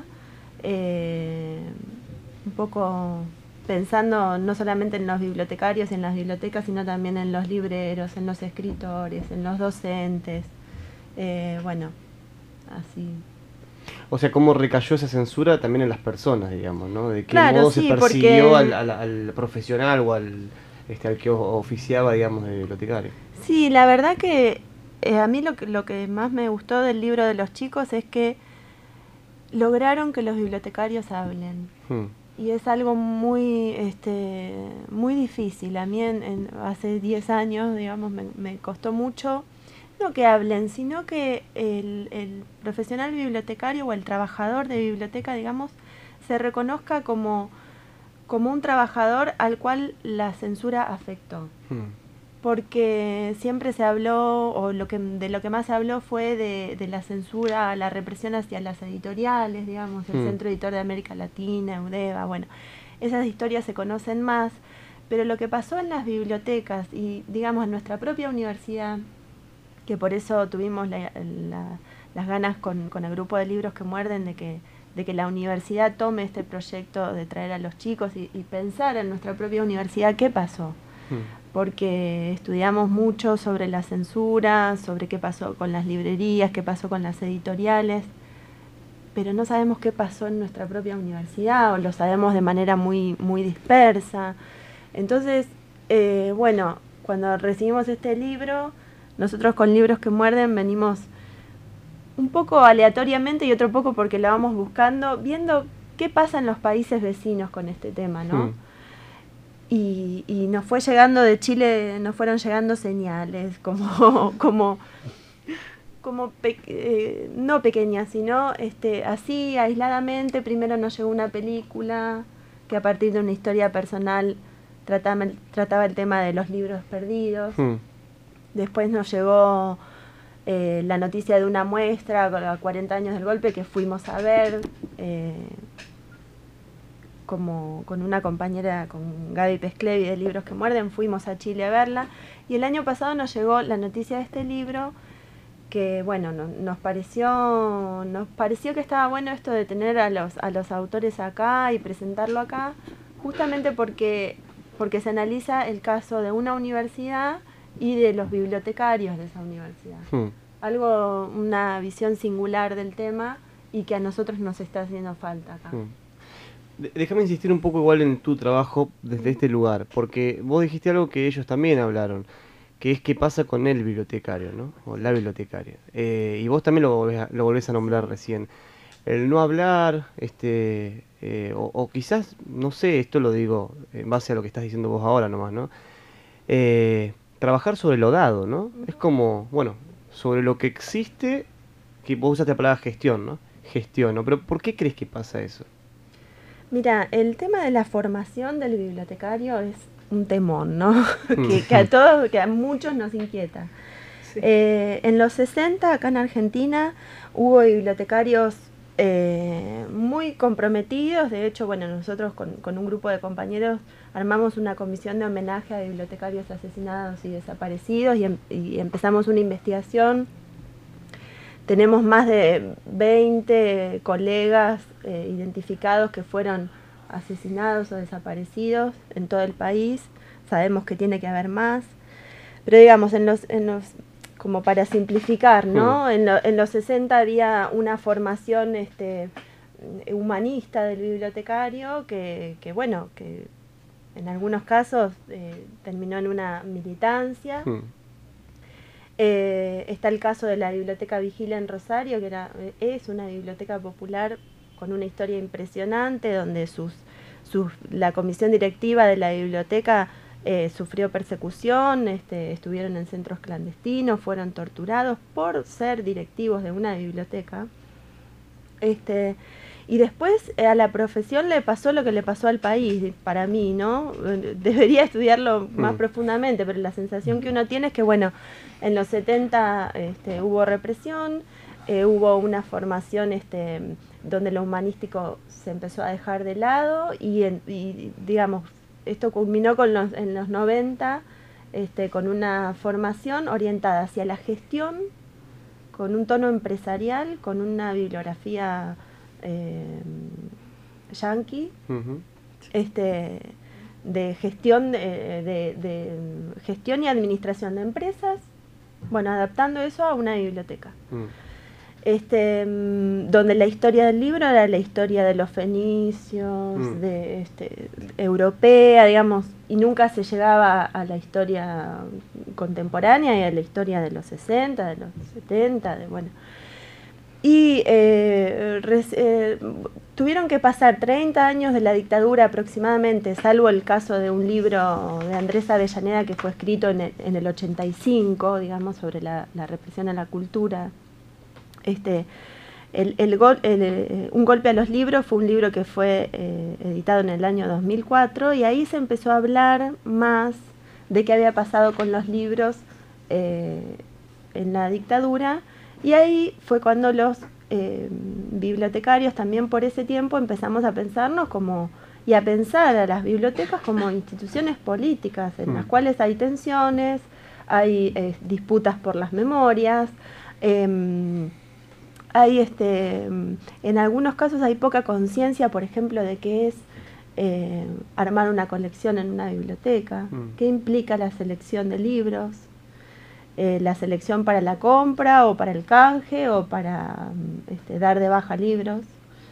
eh, un poco pensando no solamente en los bibliotecarios, en las bibliotecas, sino también en los libreros, en los escritores, en los docentes, eh, bueno, así.
O sea, cómo recayó esa censura también en las personas, digamos, ¿no? De qué
claro,
modo
sí,
se persiguió
porque...
al, al, al profesional o al... Este, al que oficiaba, digamos, de bibliotecario.
Sí, la verdad que eh, a mí lo que, lo que más me gustó del libro de los chicos es que lograron que los bibliotecarios hablen. Hmm. Y es algo muy este, muy difícil. A mí en, en, hace diez años, digamos, me, me costó mucho, no que hablen, sino que el, el profesional bibliotecario o el trabajador de biblioteca, digamos, se reconozca como... como un trabajador al cual la censura afectó. Hmm. Porque siempre se habló, o lo que de lo que más se habló fue de, de la censura, la represión hacia las editoriales, digamos, el hmm. Centro Editor de América Latina, UDEVA, bueno, esas historias se conocen más, pero lo que pasó en las bibliotecas y, digamos, en nuestra propia universidad, que por eso tuvimos la, la, las ganas con, con el grupo de Libros que Muerden de que de que la universidad tome este proyecto de traer a los chicos y, y pensar en nuestra propia universidad qué pasó. Hmm. Porque estudiamos mucho sobre la censura, sobre qué pasó con las librerías, qué pasó con las editoriales, pero no sabemos qué pasó en nuestra propia universidad, o lo sabemos de manera muy, muy dispersa. Entonces, eh, bueno, cuando recibimos este libro, nosotros con Libros que Muerden venimos un poco aleatoriamente y otro poco porque la vamos buscando, viendo qué pasa en los países vecinos con este tema, ¿no? Mm. y, y nos fue llegando de Chile, nos fueron llegando señales, como, como, como pe eh, no pequeñas, sino este, así aisladamente. Primero nos llegó una película que a partir de una historia personal trataba, trataba el tema de los libros perdidos. Hmm. Después nos llegó eh, la noticia de una muestra a cuarenta años del golpe que fuimos a ver, eh, como con una compañera, con Gaby Pesclevi de Libros que Muerden, fuimos a Chile a verla. Y el año pasado nos llegó la noticia de este libro que, bueno, no, nos pareció nos pareció que estaba bueno esto de tener a los, a los autores acá y presentarlo acá, justamente porque, porque se analiza el caso de una universidad y de los bibliotecarios de esa universidad. Hmm. Algo, una visión singular del tema y que a nosotros nos está haciendo falta acá. Hmm.
Déjame insistir un poco igual en tu trabajo desde este lugar, porque vos dijiste algo que ellos también hablaron, que es qué pasa con el bibliotecario, ¿no? O la bibliotecaria. Eh, y vos también lo volvés, a, lo volvés a nombrar recién. El no hablar, este, eh, o, o quizás, no sé, esto lo digo en base a lo que estás diciendo vos ahora nomás, ¿no? Eh, trabajar sobre lo dado, ¿no? Es como, bueno, sobre lo que existe, que vos usaste la palabra gestión, ¿no? Gestión, ¿no? Pero ¿por qué crees que pasa eso?
Mira, el tema de la formación del bibliotecario es un temón, ¿no? que, que a todos, que a muchos nos inquieta. Sí. Eh, en los sesenta, acá en Argentina, hubo bibliotecarios eh, muy comprometidos. De hecho, bueno, nosotros con, con un grupo de compañeros armamos una comisión de homenaje a bibliotecarios asesinados y desaparecidos y, em, y empezamos una investigación. Tenemos más de veinte colegas eh, identificados que fueron asesinados o desaparecidos en todo el país. Sabemos que tiene que haber más. Pero digamos, en los, en los como para simplificar, ¿no? Mm. En, lo, en los sesenta había una formación este, humanista del bibliotecario que, que, bueno, que en algunos casos eh, terminó en una militancia. Mm. Eh, está el caso de la Biblioteca Vigila en Rosario, que era, es una biblioteca popular con una historia impresionante, donde sus, sus, la comisión directiva de la biblioteca eh, sufrió persecución, este, estuvieron en centros clandestinos, fueron torturados por ser directivos de una biblioteca. Este, y después eh, a la profesión le pasó lo que le pasó al país, para mí, ¿no? Debería estudiarlo más mm. profundamente, pero la sensación que uno tiene es que, bueno, en los setenta este, hubo represión, eh, hubo una formación este, donde lo humanístico se empezó a dejar de lado y, en, y digamos, esto culminó con los, en los noventa este, con una formación orientada hacia la gestión, con un tono empresarial, con una bibliografía eh, yanqui, uh-huh. este, de gestión de, de, de gestión y administración de empresas, bueno, adaptando eso a una biblioteca. Uh-huh. Este, donde la historia del libro era la historia de los fenicios, uh-huh. de este, europea, digamos, y nunca se llegaba a la historia contemporánea y a la historia de los sesenta, de los setenta, de bueno. Y eh, res, eh, tuvieron que pasar treinta años de la dictadura aproximadamente, salvo el caso de un libro de Andrés Avellaneda que fue escrito en el, en el ochenta y cinco, digamos, sobre la, la represión a la cultura. Este, el, el gol, el, el, un golpe a los libros fue un libro que fue eh, editado en el año dos mil cuatro y ahí se empezó a hablar más de qué había pasado con los libros eh, en la dictadura. Y ahí fue cuando los eh, bibliotecarios también por ese tiempo empezamos a pensarnos como, y a pensar a las bibliotecas como instituciones políticas en mm. las cuales hay tensiones, hay eh, disputas por las memorias, eh, hay este, en algunos casos hay poca conciencia, por ejemplo, de qué es eh, armar una colección en una biblioteca, mm. qué implica la selección de libros. Eh, la selección para la compra o para el canje o para este, dar de baja libros.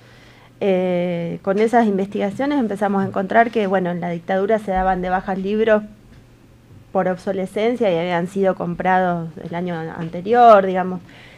Eh, con esas investigaciones empezamos a encontrar que, bueno, en la dictadura se daban de baja libros por obsolescencia y habían sido comprados el año anterior, digamos.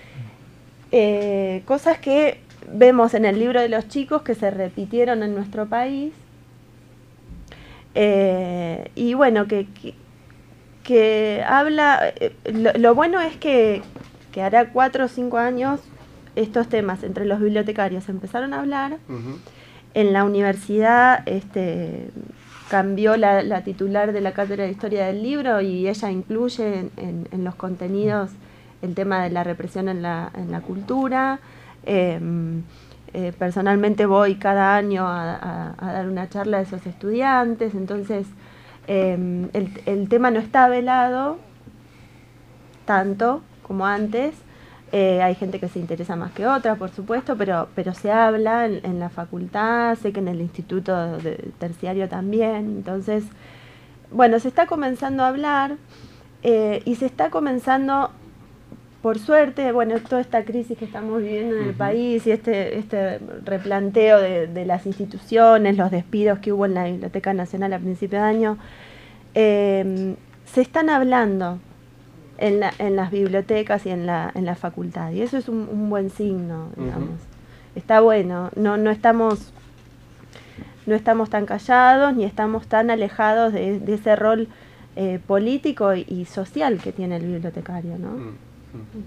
Eh, cosas que vemos en el libro de los chicos que se repitieron en nuestro país. Eh, y bueno, que, que, que habla, eh, lo, lo bueno es que, que hará cuatro o cinco años estos temas entre los bibliotecarios empezaron a hablar. Uh-huh. En la universidad este, cambió la, la titular de la cátedra de Historia del Libro y ella incluye en, en, en los contenidos el tema de la represión en la, en la cultura. Eh, eh, personalmente voy cada año a, a, a dar una charla a esos estudiantes, entonces eh, el, el tema no está velado tanto como antes. Eh, hay gente que se interesa más que otra, por supuesto, pero, pero se habla en, en la facultad, sé que en el instituto de, terciario también. Entonces, bueno, se está comenzando a hablar eh, y se está comenzando, por suerte, bueno, toda esta crisis que estamos viviendo en el uh-huh. país y este, este replanteo de, de las instituciones, los despidos que hubo en la Biblioteca Nacional a principio de año, eh, se están hablando En, la, en las bibliotecas y en la, en la facultad, y eso es un, un buen signo, digamos. Uh-huh. Está bueno, no, no estamos no estamos tan callados ni estamos tan alejados de, de ese rol eh, político y, y social que tiene el bibliotecario, ¿no? Uh-huh.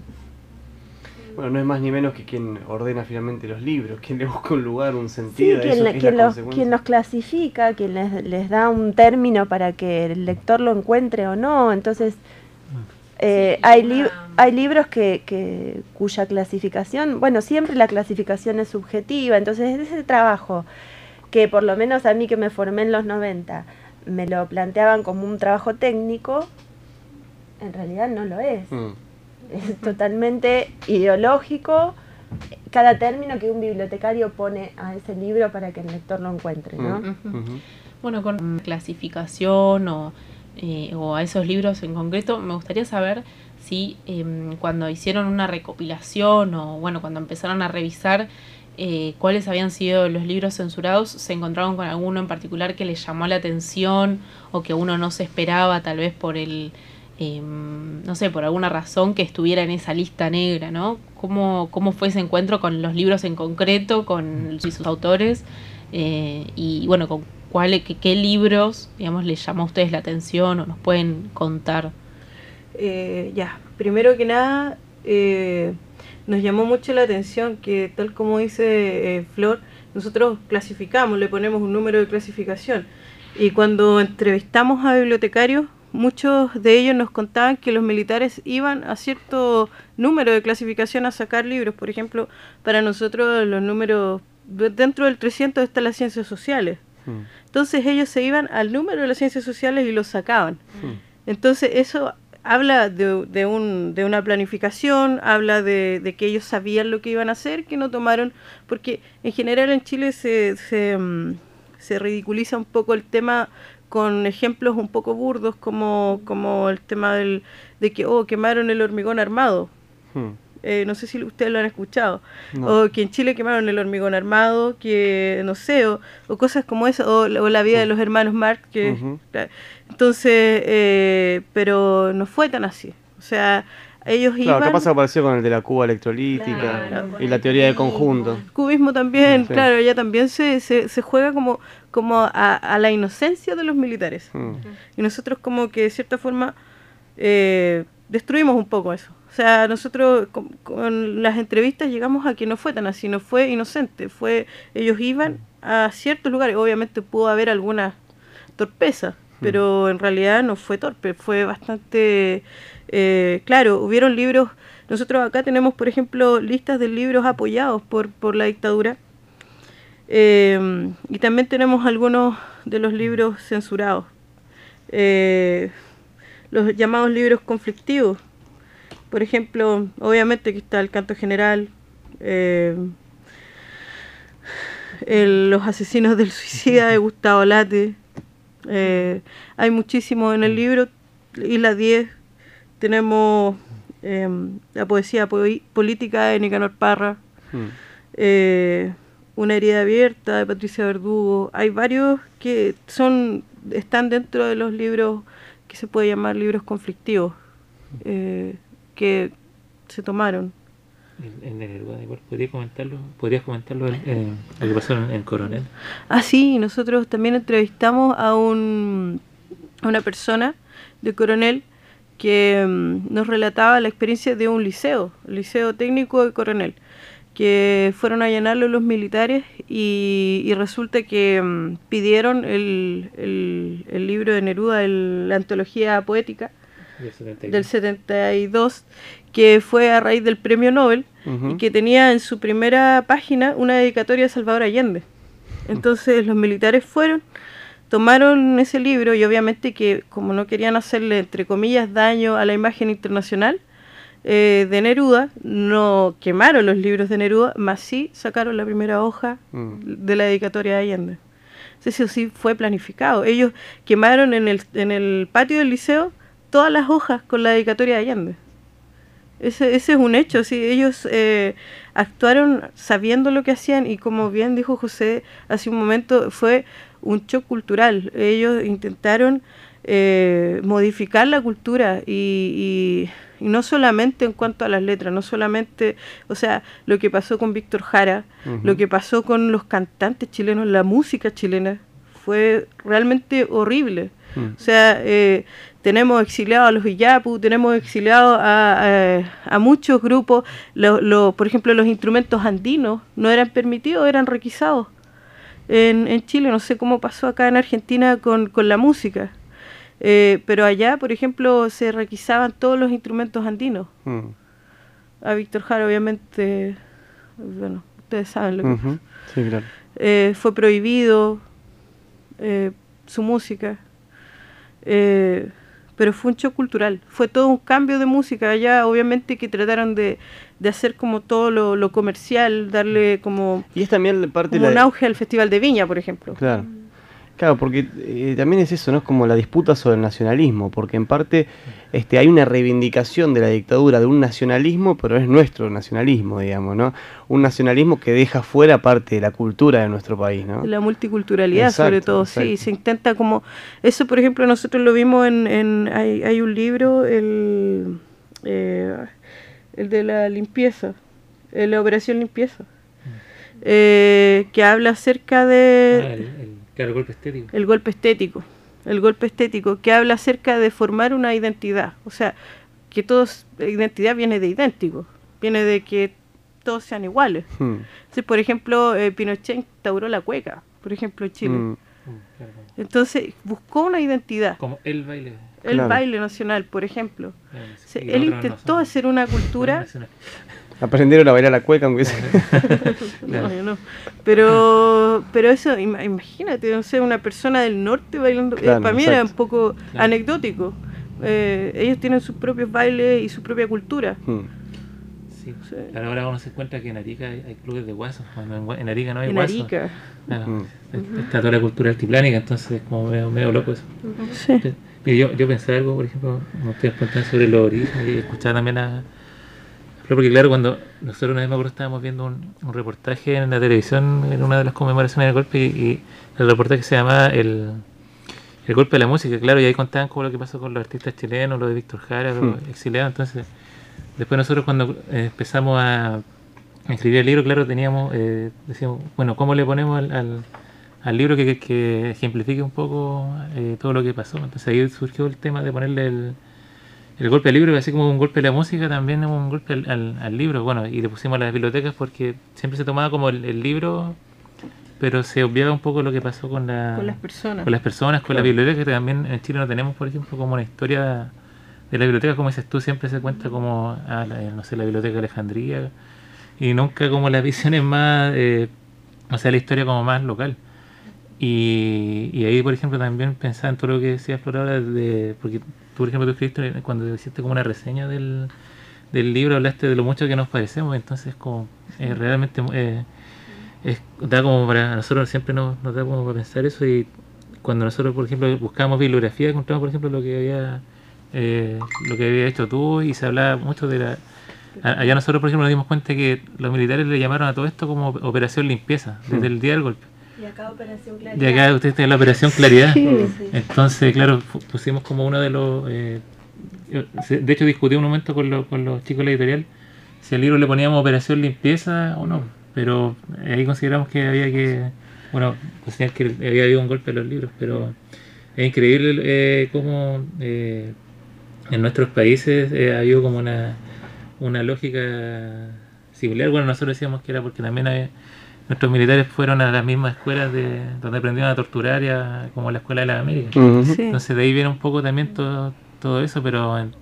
Bueno, no es más ni menos que quien ordena finalmente los libros, quien le busca un lugar, un sentido.
Sí, quien,
eso,
quien, los, quien los clasifica, quien les, les da un término para que el lector lo encuentre o no. Entonces Eh, sí, hay, li hay libros que, que cuya clasificación, bueno, siempre la clasificación es subjetiva, entonces ese trabajo que por lo menos a mí que me formé en los noventa me lo planteaban como un trabajo técnico, en realidad no lo es. Mm. Es totalmente ideológico cada término que un bibliotecario pone a ese libro para que el lector lo encuentre, ¿no?
Mm. Uh-huh. Bueno, con clasificación o... Eh, o a esos libros en concreto, me gustaría saber si eh, cuando hicieron una recopilación o bueno, cuando empezaron a revisar eh, cuáles habían sido los libros censurados, se encontraron con alguno en particular que les llamó la atención o que uno no se esperaba, tal vez por el, eh, no sé, por alguna razón que estuviera en esa lista negra, ¿no? ¿Cómo, cómo fue ese encuentro con los libros en concreto, con sus autores? Eh, y bueno, con ¿Cuál, qué, ¿Qué libros, digamos, les llamó a ustedes la atención o nos pueden contar?
Eh, ya, primero que nada, eh, nos llamó mucho la atención que, tal como dice eh, Flor, nosotros clasificamos, le ponemos un número de clasificación. Y cuando entrevistamos a bibliotecarios, muchos de ellos nos contaban que los militares iban a cierto número de clasificación a sacar libros. Por ejemplo, para nosotros los números, dentro del trescientos están las ciencias sociales. Entonces ellos se iban al número de las ciencias sociales y los sacaban. Sí. Entonces eso habla de, de, un, de una planificación, habla de, de que ellos sabían lo que iban a hacer, que no tomaron, porque en general en Chile se, se, se ridiculiza un poco el tema con ejemplos un poco burdos como, como el tema del, de que oh, quemaron el hormigón armado. Hmm. Eh, no sé si ustedes lo han escuchado, no. O que en Chile quemaron el hormigón armado, que no sé, o, o cosas como eso, o, o la vida sí. de los hermanos Marx, que uh-huh. claro, entonces, eh, pero no fue tan así, o sea, ellos
claro,
iban...
capaz apareció con el de la cuba electrolítica claro, y la teoría del conjunto.
El cubismo también, sí. claro, ya también se, se, se juega como, como a, a la inocencia de los militares, uh-huh. y nosotros como que de cierta forma eh, destruimos un poco eso. O sea, nosotros con, con las entrevistas llegamos a que no fue tan así, no fue inocente, fue ellos iban a ciertos lugares, obviamente pudo haber alguna torpeza, pero mm. en realidad no fue torpe, fue bastante eh, claro, hubieron libros, nosotros acá tenemos por ejemplo listas de libros apoyados por, por la dictadura, eh, y también tenemos algunos de los libros censurados, eh, los llamados libros conflictivos. Por ejemplo, obviamente que está el Canto General, eh, el, Los Asesinos del Suicida de Gustavo Late, eh, hay muchísimo en el libro, Isla diez, tenemos eh, la poesía po política de Nicanor Parra, hmm. eh, Una herida abierta de Patricia Verdugo, hay varios que son están dentro de los libros que se puede llamar libros conflictivos, eh, que se tomaron.
en Neruda, igual podría comentarlo, podrías comentarlo en, en, lo que pasó en, en Coronel.
Ah, sí, nosotros también entrevistamos a un a una persona de Coronel que um, nos relataba la experiencia de un liceo, el Liceo Técnico de Coronel, que fueron a llenarlo los militares y, y resulta que um, pidieron el, el, el libro de Neruda, el, la antología poética del setenta y dos, que fue a raíz del premio Nobel, uh-huh. y que tenía en su primera página una dedicatoria a Salvador Allende. Entonces los militares fueron, tomaron ese libro y obviamente que como no querían hacerle, entre comillas, daño a la imagen internacional eh, de Neruda, no quemaron los libros de Neruda, más sí sacaron la primera hoja uh-huh. de la dedicatoria de Allende. Entonces eso sí fue planificado. Ellos quemaron en el, en el patio del liceo todas las hojas con la dedicatoria de Allende. Ese, ese es un hecho, sí. Ellos eh, actuaron sabiendo lo que hacían y como bien dijo José hace un momento, fue un shock cultural. Ellos intentaron eh, modificar la cultura y, y, y no solamente en cuanto a las letras, no solamente, o sea, lo que pasó con Víctor Jara, uh-huh. lo que pasó con los cantantes chilenos, la música chilena, fue realmente horrible. Uh-huh. O sea, eh, tenemos exiliados a los Iyapu, tenemos exiliados a, a, a muchos grupos, lo, lo, por ejemplo, los instrumentos andinos no eran permitidos, eran requisados en, en Chile, no sé cómo pasó acá en Argentina con, con la música, eh, pero allá, por ejemplo, se requisaban todos los instrumentos andinos. Mm. A Víctor Jara, obviamente, bueno, ustedes saben lo que uh-huh.
Sí, claro.
eh, fue prohibido eh, su música. Eh, pero fue un shock cultural, fue todo un cambio de música. Allá obviamente que trataron de, de hacer como todo lo, lo comercial, darle como,
y es también parte
como
la
un auge al Festival de Viña, por ejemplo.
Claro, claro, porque eh, también es eso, ¿no? Es como la disputa sobre el nacionalismo, porque en parte este, hay una reivindicación de la dictadura de un nacionalismo, pero es nuestro nacionalismo, digamos, ¿no? Un nacionalismo que deja fuera parte de la cultura de nuestro país, ¿no?
La multiculturalidad, exacto, sobre todo, exacto. Sí, se intenta como, eso por ejemplo nosotros lo vimos en, en hay, hay un libro, el, eh, el de la limpieza, eh, la operación limpieza, eh, que habla acerca de...
Ah, el, el, claro, el golpe estético.
El golpe estético, el golpe estético, que habla acerca de formar una identidad, o sea, que todos, identidad viene de idéntico, viene de que todos sean iguales. Hmm. Entonces, por ejemplo, eh, Pinochet instauró la cueca, por ejemplo, en Chile. Hmm. Entonces, buscó una identidad.
Como el baile.
El claro. baile nacional, por ejemplo.
Claro, sí,
o sea, él intentó no hacer una cultura...
Aprendieron a bailar la cueca, aunque sea.
No, yo no. Pero, pero eso, imagínate, no sé, una persona del norte bailando, claro, eh, para mí exacto. Era un poco claro. anecdótico. Eh, ellos tienen sus propios bailes y su propia cultura. Hmm.
Sí. Sí. Claro, ahora uno se encuentra que en Arica hay, hay clubes de guasos, cuando en, en Arica no hay
en
guasos.
Arica.
Claro,
hmm.
uh-huh. Está toda la cultura altiplánica, entonces es como medio, medio loco eso.
Uh-huh. Sí.
Mire, yo, yo pensé algo, por ejemplo, me estoy preguntando sobre los orígenes y escuchaba también a... Porque claro, cuando nosotros una vez me acuerdo estábamos viendo un, un reportaje en la televisión en una de las conmemoraciones del golpe y, y el reportaje se llamaba el, el golpe de la música, claro, y ahí contaban como lo que pasó con los artistas chilenos, lo de Víctor Jara, los hmm. exiliados. Entonces después nosotros cuando eh, empezamos a, a escribir el libro, claro, teníamos, eh, decíamos, bueno, ¿cómo le ponemos al, al, al libro que, que ejemplifique un poco eh, todo lo que pasó? Entonces ahí surgió el tema de ponerle el El golpe al libro, así como un golpe a la música, también es un golpe al, al, al libro. Bueno, y le pusimos a las bibliotecas porque siempre se tomaba como el, el libro, pero se obviaba un poco lo que pasó con, la,
con las personas.
Con las personas, con claro. la biblioteca, que también en Chile no tenemos, por ejemplo, como una historia de la biblioteca, como dices tú, siempre se cuenta como, ah, la, no sé, la biblioteca de Alejandría, y nunca como las visiones más, eh, o sea, la historia como más local. Y, y ahí, por ejemplo, también pensaba en todo lo que decía Flor ahora, de, porque tú, por ejemplo, tú escribiste, cuando hiciste como una reseña del, del libro, hablaste de lo mucho que nos parecemos, entonces como eh, realmente eh, es, da como para nosotros, siempre nos, nos da como para pensar eso, y cuando nosotros, por ejemplo, buscábamos bibliografía, encontramos, por ejemplo, lo que había eh, lo que había hecho tú, y se hablaba mucho de la... Allá nosotros, por ejemplo, nos dimos cuenta que los militares le llamaron a todo esto como Operación Limpieza, desde el día del golpe.
Y acá Operación Claridad.
Y acá ustedes tienen la Operación Claridad.
Sí.
Entonces, claro, pusimos como uno de los... Eh, de hecho, discutí un momento con, lo, con los chicos de la editorial si al libro le poníamos operación limpieza o no, pero ahí consideramos que había que, bueno, considerar que había habido un golpe a los libros, pero es increíble eh, cómo eh, en nuestros países eh, ha habido como una, una lógica similar. Bueno, nosotros decíamos que era porque también había, nuestros militares fueron a las mismas escuelas de donde aprendieron a torturar, y a, como la Escuela de las Américas. Uh-huh. Sí. Entonces de ahí viene un poco también todo, todo eso, pero eh,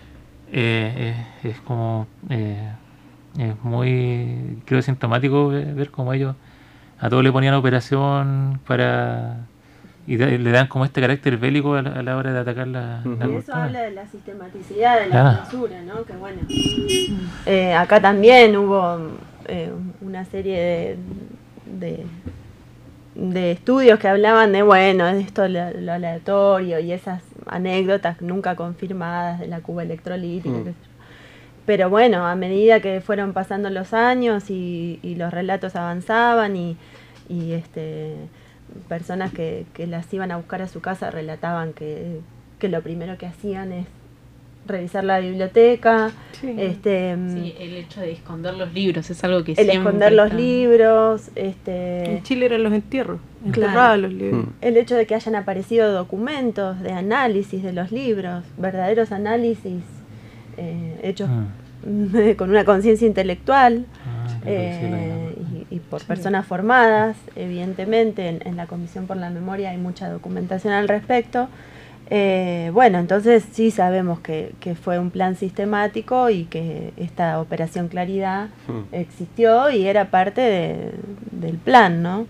es, es como eh, es muy, creo, sintomático ver, ver cómo ellos a todos le ponían operación para y de, le dan como este carácter bélico a la, a la hora de atacar la,
uh-huh.
la
y eso habla de la sistematicidad de la
claro.
censura, ¿no? Que bueno, eh, acá también hubo eh, una serie de, de de estudios que hablaban de, bueno, de esto lo, lo aleatorio y esas anécdotas nunca confirmadas de la cuba electrolítica. Mm. Pero bueno, a medida que fueron pasando los años y, y los relatos avanzaban y, y este personas que, que las iban a buscar a su casa relataban que, que lo primero que hacían es revisar la biblioteca. Sí. Este,
sí, el hecho de esconder los libros es algo que
el
siempre
esconder los
está...
libros. Este,
en Chile eran los entierros,
claro.
enterraban los libros.
El hecho de que hayan aparecido documentos de análisis de los libros, verdaderos análisis eh, hechos mm. con una conciencia intelectual ah, eh, y, y por sí. personas formadas, evidentemente en, en la Comisión por la Memoria hay mucha documentación al respecto. Eh, bueno, entonces sí sabemos que, que fue un plan sistemático y que esta Operación Claridad hmm. existió y era parte de, del plan, ¿no?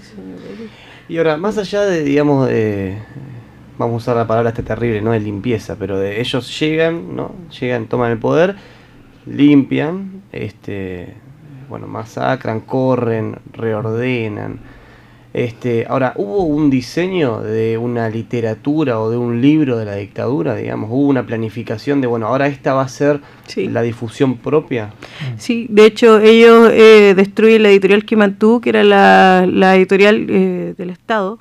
Y ahora, más allá de, digamos, de, vamos a usar la palabra esta terrible, ¿no? De limpieza, pero de ellos llegan, ¿no? Llegan, toman el poder, limpian, este, bueno, masacran, corren, reordenan. Este, ahora, ¿hubo un diseño de una literatura o de un libro de la dictadura, digamos? ¿Hubo una planificación de, bueno, ahora esta va a ser sí. la difusión propia?
Sí, de hecho, ellos eh, destruyen la editorial Quimantú, que era la, la editorial eh, del Estado,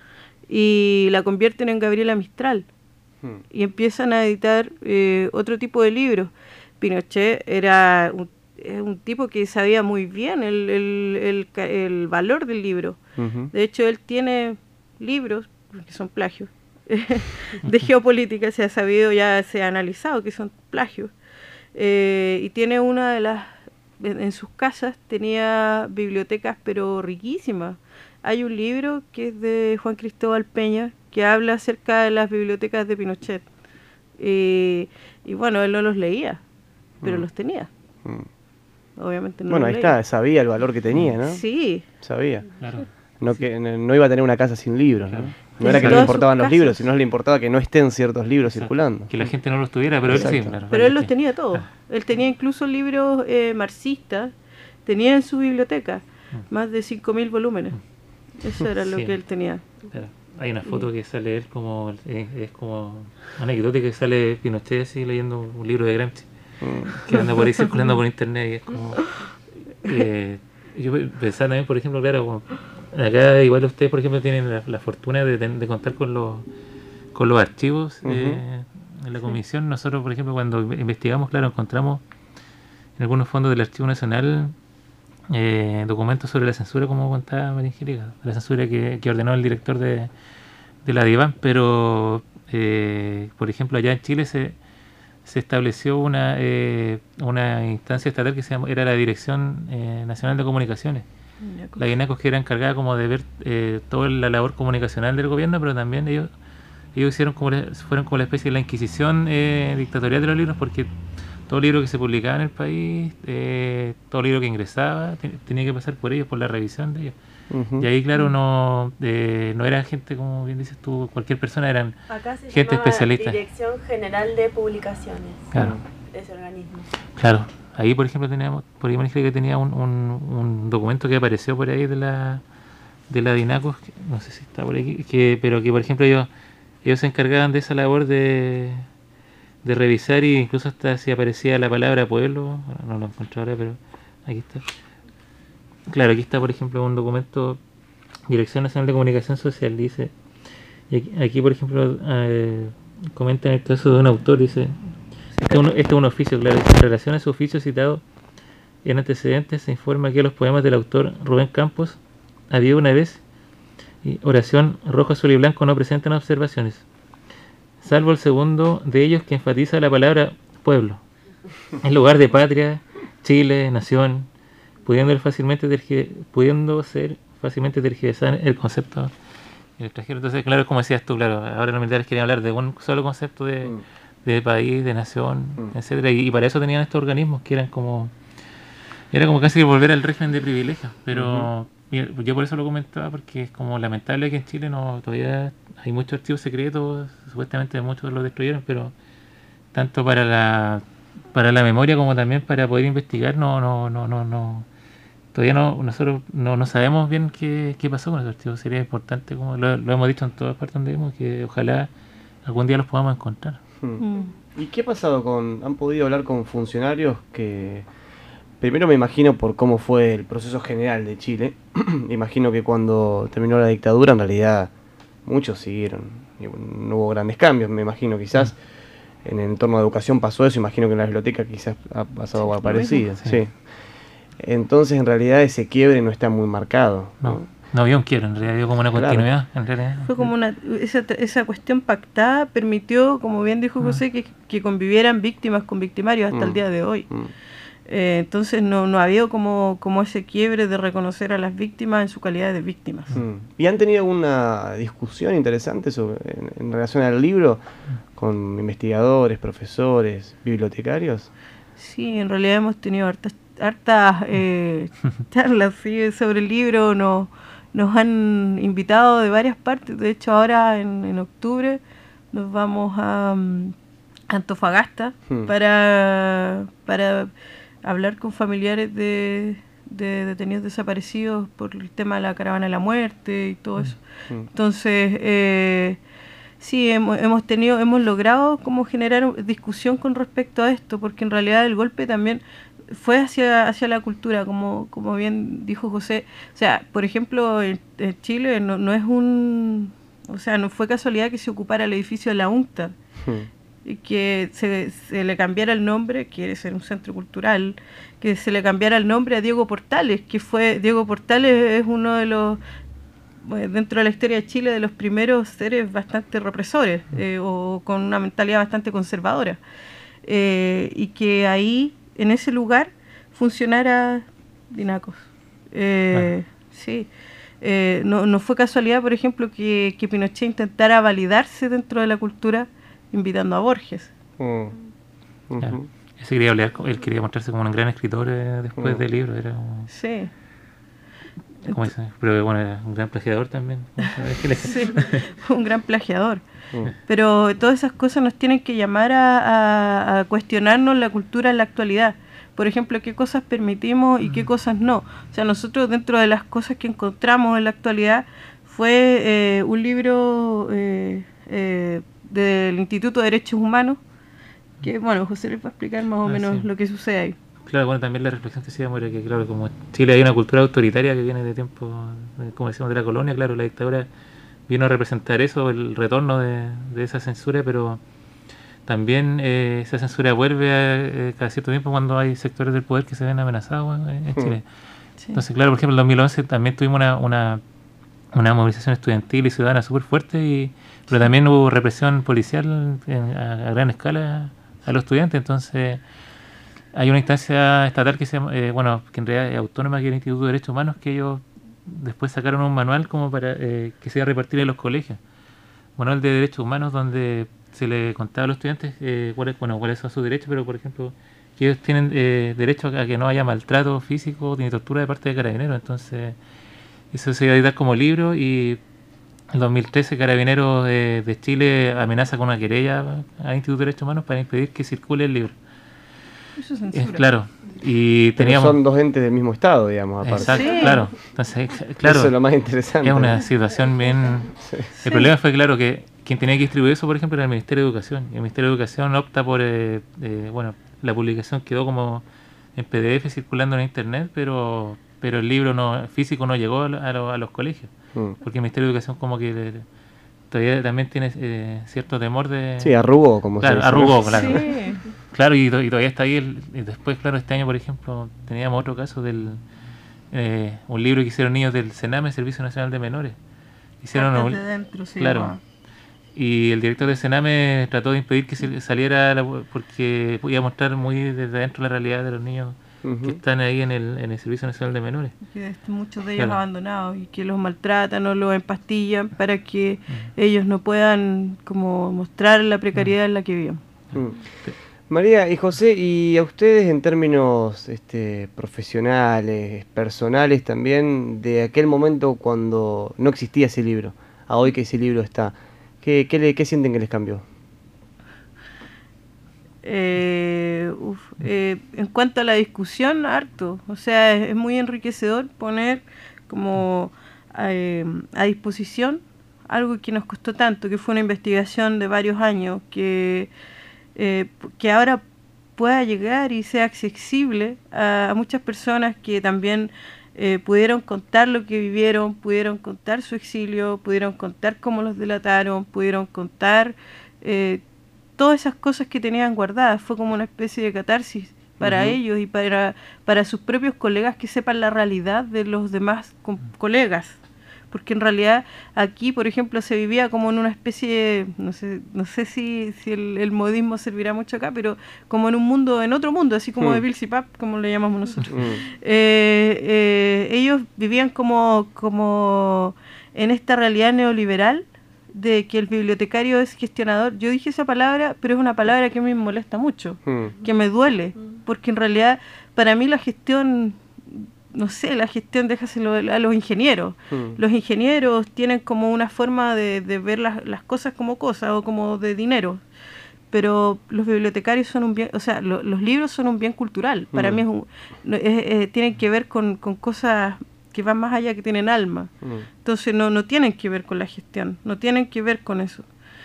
y la convierten en Gabriela Mistral, hmm. y empiezan a editar eh, otro tipo de libros. Pinochet era un es un tipo que sabía muy bien el, el, el, el valor del libro. Uh-huh. De hecho, él tiene libros, que son plagios, de geopolítica, se ha sabido, ya se ha analizado que son plagios. Eh, y tiene una de las, en, en sus casas tenía bibliotecas, pero riquísimas. Hay un libro que es de Juan Cristóbal Peña, que habla acerca de las bibliotecas de Pinochet. Eh, y bueno, él no los leía, pero uh-huh. los tenía. Uh-huh. Obviamente no.
Bueno, ahí está, sabía el valor que tenía, ¿no?
Sí.
Sabía. Claro. No, que, no iba a tener una casa sin libros, ¿no? No era que no le importaban los libros, sino le importaba que no estén ciertos libros Exacto. circulando.
Que la gente no los tuviera, pero Exacto. él sí.
Claro, pero él los tenía todos. Ah. Él tenía incluso libros eh, marxistas, tenía en su biblioteca mm. más de cinco mil volúmenes. Eso era lo sí. que él tenía.
Claro. Hay una foto que sale él como, eh, es como anecdótica, que sale Pinochet así leyendo un libro de Gramsci. Que anda por ahí circulando por internet y es como eh, yo pensaba también, por ejemplo, claro, como, acá igual ustedes, por ejemplo, tienen la, la fortuna de, de contar con los con los archivos uh-huh. eh, en la comisión. Nosotros, por ejemplo, cuando investigamos, claro, encontramos en algunos fondos del Archivo Nacional eh, documentos sobre la censura, como contaba María Angélica, la censura que, que ordenó el director de, de la DIVAN, pero eh, por ejemplo, allá en Chile se se estableció una eh, una instancia estatal que se llama, era la Dirección eh, Nacional de Comunicaciones. La DINACOS, que era encargada como de ver eh, toda la labor comunicacional del gobierno, pero también ellos ellos hicieron como la, fueron como la especie de la inquisición eh, dictatorial de los libros, porque todo libro que se publicaba en el país, eh, todo libro que ingresaba, te, tenía que pasar por ellos, por la revisión de ellos. Uh-huh. Y ahí, claro, no eh, no era gente, como bien dices tú, cualquier persona, eran
Acá se
gente especialista.
Dirección General de Publicaciones.
Claro.
Ese organismo.
Claro. Ahí, por ejemplo, teníamos, por ahí me dije que tenía un, un, un documento que apareció por ahí de la de la DINACOS, que, no sé si está por aquí, que, pero que, por ejemplo, ellos ellos se encargaban de esa labor de de revisar, y incluso hasta si aparecía la palabra pueblo, no lo encuentro ahora, pero aquí está. Claro, aquí está, por ejemplo, un documento, Dirección Nacional de Comunicación Social, dice, y aquí, aquí por ejemplo, eh, comenta en el caso de un autor, dice, este es un, este es un oficio, claro, en relación a su oficio citado, En antecedentes se informa que los poemas del autor Rubén Campos, Había una vez y Oración Rojo, Azul y Blanco no presentan observaciones, salvo el segundo de ellos que enfatiza la palabra pueblo, en lugar de patria, Chile, nación, pudiendo, fácilmente tergi- pudiendo ser fácilmente tergiversar el concepto del extranjero. Entonces, claro, como decías tú, claro, ahora los militares querían hablar de un solo concepto de, mm. de país, de nación, mm. etcétera, y, y para eso tenían estos organismos que eran como, era como casi volver al régimen de privilegios, pero... Uh-huh. Yo por eso lo comentaba, porque es como lamentable que en Chile no todavía hay muchos archivos secretos, supuestamente muchos los destruyeron, pero tanto para la para la memoria como también para poder investigar, no no no no no todavía no nosotros no, no sabemos bien qué, qué pasó con esos archivos. Sería importante, como lo, lo hemos dicho en todas partes donde vimos, que ojalá algún día los podamos encontrar.
Hmm. ¿Y qué ha pasado con, han podido hablar con funcionarios que... Primero me imagino por cómo fue el proceso general de Chile, imagino que cuando terminó la dictadura en realidad muchos siguieron, no hubo grandes cambios, me imagino quizás en el entorno de educación pasó eso, imagino que en la biblioteca quizás ha pasado algo parecido. Sí. Sí. Entonces en realidad ese quiebre no está muy marcado.
No, no, no había un quiebre, en realidad había como una continuidad. Claro. En realidad.
Fue como una, esa, esa cuestión pactada permitió, como bien dijo José, que, que convivieran víctimas con victimarios hasta mm. el día de hoy. Mm. Eh, entonces no, no ha habido como, como ese quiebre de reconocer a las víctimas en su calidad de víctimas.
Mm. ¿Y han tenido alguna discusión interesante sobre, en, en relación al libro con investigadores, profesores, bibliotecarios?
Sí, en realidad hemos tenido hartas, hartas eh, charlas ¿sí? sobre el libro, nos, nos han invitado de varias partes, de hecho ahora en, en octubre nos vamos a um, Antofagasta mm. para... para hablar con familiares de, de detenidos desaparecidos por el tema de la caravana de la muerte y todo eso. Mm. Entonces, eh, sí, hemos, hemos tenido, hemos logrado como generar discusión con respecto a esto, porque en realidad el golpe también fue hacia, hacia la cultura, como, como bien dijo José. O sea, por ejemplo, en, en Chile no, no es un... O sea, no fue casualidad que se ocupara el edificio de la UNCTAD. Mm. Y que se, se le cambiara el nombre, quiere ser un centro cultural, que se le cambiara el nombre a Diego Portales, que fue, Diego Portales es uno de los, bueno, dentro de la historia de Chile, de los primeros seres bastante represores, eh, o con una mentalidad bastante conservadora, eh, y que ahí, en ese lugar, funcionara Dinacos. Eh, ah. Sí. Eh, no, no fue casualidad, por ejemplo, que, que Pinochet intentara validarse dentro de la cultura invitando a Borges. Mm.
Uh-huh. Claro. Ese quería hablar, él quería mostrarse como un gran escritor eh, después mm. del libro. Era como,
sí.
¿Cómo dice? Pero bueno, era un gran plagiador también.
Sí, un gran plagiador. Mm. Pero todas esas cosas nos tienen que llamar a, a, a cuestionarnos la cultura en la actualidad. Por ejemplo, qué cosas permitimos y mm. qué cosas no. O sea, nosotros dentro de las cosas que encontramos en la actualidad fue eh, un libro... Eh, eh, del Instituto de Derechos Humanos, que bueno, José les va a explicar más o ah, menos sí. lo que sucede ahí.
Claro, bueno, también la reflexión que hacíamos era que, claro, como Chile hay una cultura autoritaria que viene de tiempo, como decíamos, de la colonia, claro, la dictadura vino a representar eso, el retorno de, de esa censura, pero también eh, esa censura vuelve a, eh, cada cierto tiempo cuando hay sectores del poder que se ven amenazados en, en Chile. Sí. Entonces, claro, por ejemplo, en dos mil once también tuvimos una, una, una movilización estudiantil y ciudadana súper fuerte, y pero también hubo represión policial en, a, a gran escala a los estudiantes. Entonces hay una instancia estatal que se llama, eh, bueno, que en realidad es autónoma, que es el Instituto de Derechos Humanos, que ellos después sacaron un manual como para eh, que se iba a repartir en los colegios, manual de derechos humanos, donde se le contaba a los estudiantes eh, cuáles, bueno, cuáles son sus derechos, pero por ejemplo que ellos tienen eh, derecho a que no haya maltrato físico ni tortura de parte de Carabineros. Entonces eso se iba a editar como libro, y en dos mil trece Carabineros de, de Chile amenaza con una querella al Instituto de Derechos Humanos para impedir que circule el libro.
Eso es censura.
Eh, claro. Y teníamos...
Pero son dos entes del mismo estado, digamos, aparte.
Exacto, sí. Claro. Entonces, claro.
Eso es lo más interesante.
Es una situación bien... Sí. El sí. problema fue, claro, que quien tenía que distribuir eso, por ejemplo, era el Ministerio de Educación. Y el Ministerio de Educación opta por... Eh, eh, bueno, la publicación quedó como en P D F circulando en Internet, pero pero el libro no físico no llegó a, lo, a los colegios. Mm. Porque el Ministerio de Educación como que le, todavía también tiene eh, cierto temor de...
Sí, arrugó, como
claro,
se dice.
Arrugó, claro.
Sí.
Claro, y, y todavía está ahí. El, y después, claro, este año, por ejemplo, teníamos otro caso del eh, un libro que hicieron niños del Sename, Servicio Nacional de Menores. Hicieron un,
de dentro, sí,
claro.
Llama.
Y el director de Sename trató de impedir que se saliera la, porque podía mostrar muy desde adentro la realidad de los niños uh-huh. que están ahí en el, en el Servicio Nacional de Menores.
Que muchos de ellos claro. abandonados y que los maltratan o los empastillan para que uh-huh. ellos no puedan como mostrar la precariedad uh-huh. en la que viven.
Uh-huh. María y José, y a ustedes en términos este, profesionales, personales también, de aquel momento cuando no existía ese libro, a hoy que ese libro está, ¿qué, qué, le, qué sienten que les cambió?
Eh, uf, eh, en cuanto a la discusión, harto. O sea, es, es muy enriquecedor poner como eh, a disposición algo que nos costó tanto, que fue una investigación de varios años, que... Eh, que ahora pueda llegar y sea accesible a, a muchas personas que también eh, pudieron contar lo que vivieron, pudieron contar su exilio, pudieron contar cómo los delataron, pudieron contar eh, todas esas cosas que tenían guardadas. Fue como una especie de catarsis para uh-huh. ellos y para, para sus propios colegas que sepan la realidad de los demás co- colegas. Porque en realidad aquí, por ejemplo, se vivía como en una especie de, no sé, no sé si, si el, el modismo servirá mucho acá, pero como en un mundo, en otro mundo, así como mm. de Bills y Pap, como le llamamos nosotros. Mm. Eh, eh, ellos vivían como, como en esta realidad neoliberal de que el bibliotecario es gestionador. Yo dije esa palabra, pero es una palabra que me molesta mucho, mm. que me duele, porque en realidad para mí la gestión... no sé, la gestión déjaselo a los ingenieros. Mm. Los ingenieros tienen como una forma de, de ver las, las cosas como cosas o como de dinero, pero los bibliotecarios son un bien, o sea, lo, los libros son un bien cultural. Para mm. mí es un, es, es, tienen que ver con, con cosas que van más allá, que tienen alma. Mm. Entonces no, no tienen que ver con la gestión, no tienen que ver con eso.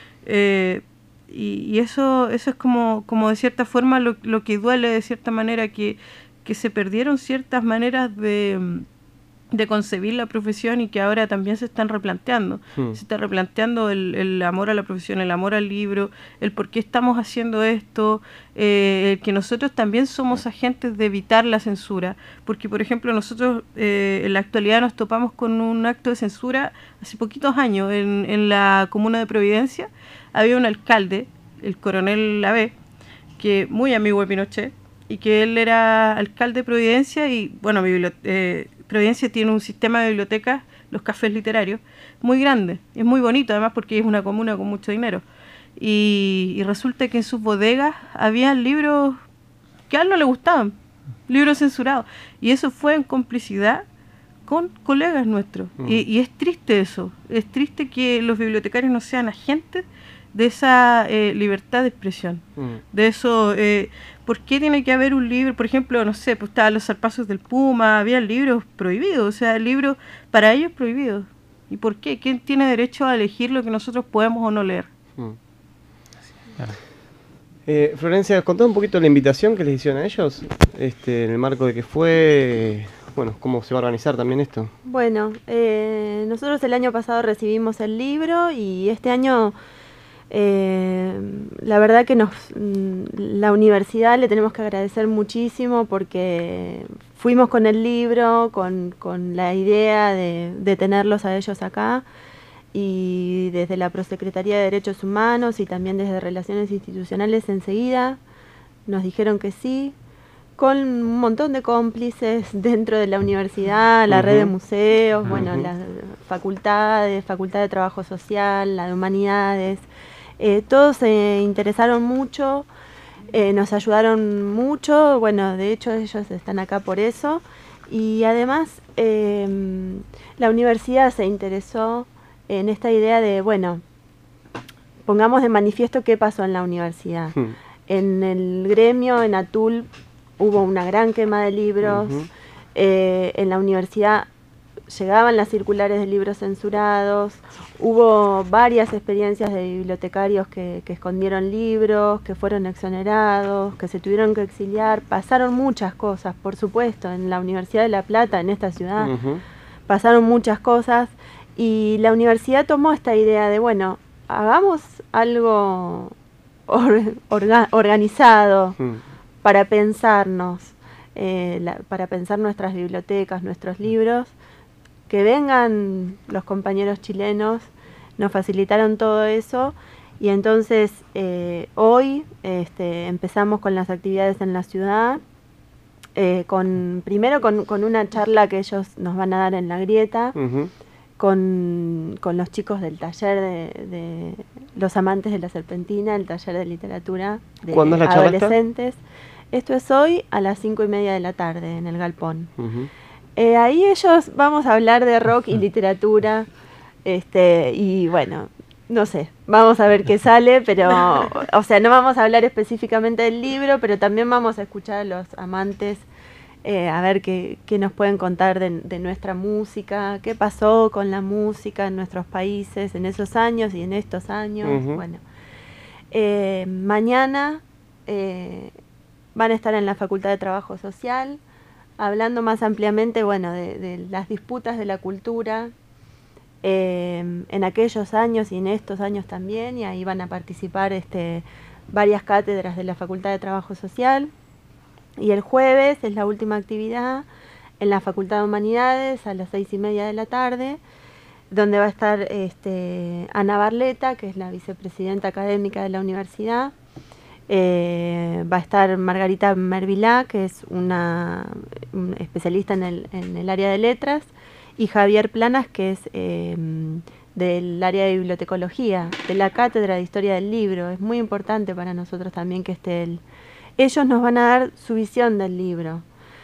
Eh, y, y eso, eso es como, como de cierta forma lo, lo que duele de cierta manera, que que se perdieron ciertas maneras de, de concebir la profesión y que ahora también se están replanteando. Hmm. Se está replanteando el, el amor a la profesión, el amor al libro, el por qué estamos haciendo esto, eh, el que nosotros también somos agentes de evitar la censura. Porque, por ejemplo, nosotros eh, en la actualidad nos topamos con un acto de censura hace poquitos años. En, en la comuna de Providencia había un alcalde, el coronel Lavé, que muy amigo de Pinochet, y que él era alcalde de Providencia, y bueno, eh, Providencia tiene un sistema de bibliotecas, los cafés literarios, muy grande, es muy bonito además porque es una comuna con mucho dinero, y, y resulta que en sus bodegas había libros que a él no le gustaban, libros censurados, y eso fue en complicidad con colegas nuestros, mm. y, y es triste eso, es triste que los bibliotecarios no sean agentes de esa eh, libertad de expresión, mm. de eso, eh, ¿por qué tiene que haber un libro? Por ejemplo, no sé, pues estaban los zarpazos del Puma, había libros prohibidos, o sea, libros para ellos prohibidos. ¿Y por qué? ¿Quién tiene derecho a elegir lo que nosotros podemos o no leer? Mm.
Claro. Eh, Florencia, contá un poquito la invitación que les hicieron a ellos, este, en el marco de que fue, bueno, cómo se va a organizar también esto.
Bueno, eh, nosotros el año pasado recibimos el libro y este año... Eh, la verdad que nos la universidad le tenemos que agradecer muchísimo porque fuimos con el libro, con, con la idea de, de tenerlos a ellos acá, y desde la Prosecretaría de Derechos Humanos y también desde Relaciones Institucionales enseguida nos dijeron que sí, con un montón de cómplices dentro de la universidad, la uh-huh. red de museos, uh-huh. bueno, las facultades, Facultad de Trabajo Social, la de Humanidades. Eh, todos se interesaron mucho, eh, nos ayudaron mucho, bueno, de hecho ellos están acá por eso, y además eh, la universidad se interesó en esta idea de, bueno, pongamos de manifiesto qué pasó en la universidad. Hmm. En el gremio, en Atul, hubo una gran quema de libros, uh-huh. eh, en la universidad llegaban las circulares de libros censurados, hubo varias experiencias de bibliotecarios que, que escondieron libros, que fueron exonerados, que se tuvieron que exiliar, pasaron muchas cosas, por supuesto, en la Universidad de La Plata, en esta ciudad, uh-huh. pasaron muchas cosas, y la universidad tomó esta idea de, bueno, hagamos algo or, orga, organizado
Mm.
para pensarnos, eh, la, para pensar nuestras bibliotecas, nuestros libros, que vengan los compañeros chilenos, nos facilitaron todo eso y entonces eh, hoy este, empezamos con las actividades en la ciudad, eh, con primero con, con una charla que ellos nos van a dar en la Grieta,
Ujú.
con, con los chicos del taller de, de los amantes de la serpentina, el taller de literatura de
¿Cuándo es la charla esta?
adolescentes. Esto es hoy a las cinco y media de la tarde en el Galpón.
Ujú.
Eh, ahí ellos vamos a hablar de rock y literatura, este, y bueno, no sé, vamos a ver qué sale, pero, o sea, no vamos a hablar específicamente del libro, pero también vamos a escuchar a los amantes, eh, a ver qué, qué nos pueden contar de, de nuestra música, qué pasó con la música en nuestros países en esos años y en estos años.
Ujú.
Bueno, eh, mañana eh, van a estar en la Facultad de Trabajo Social, hablando más ampliamente, bueno, de, de las disputas de la cultura eh, en aquellos años y en estos años también, y ahí van a participar este, varias cátedras de la Facultad de Trabajo Social. Y el jueves es la última actividad en la Facultad de Humanidades a las seis y media de la tarde, donde va a estar este, Ana Barleta, que es la vicepresidenta académica de la universidad. Eh, va a estar Margarita Mervilá, que es una, un especialista en el, en el área de letras, y Javier Planas, que es eh, del área de bibliotecología, de la Cátedra de Historia del Libro. Es muy importante para nosotros también que esté él. Ellos nos van a dar su visión del libro.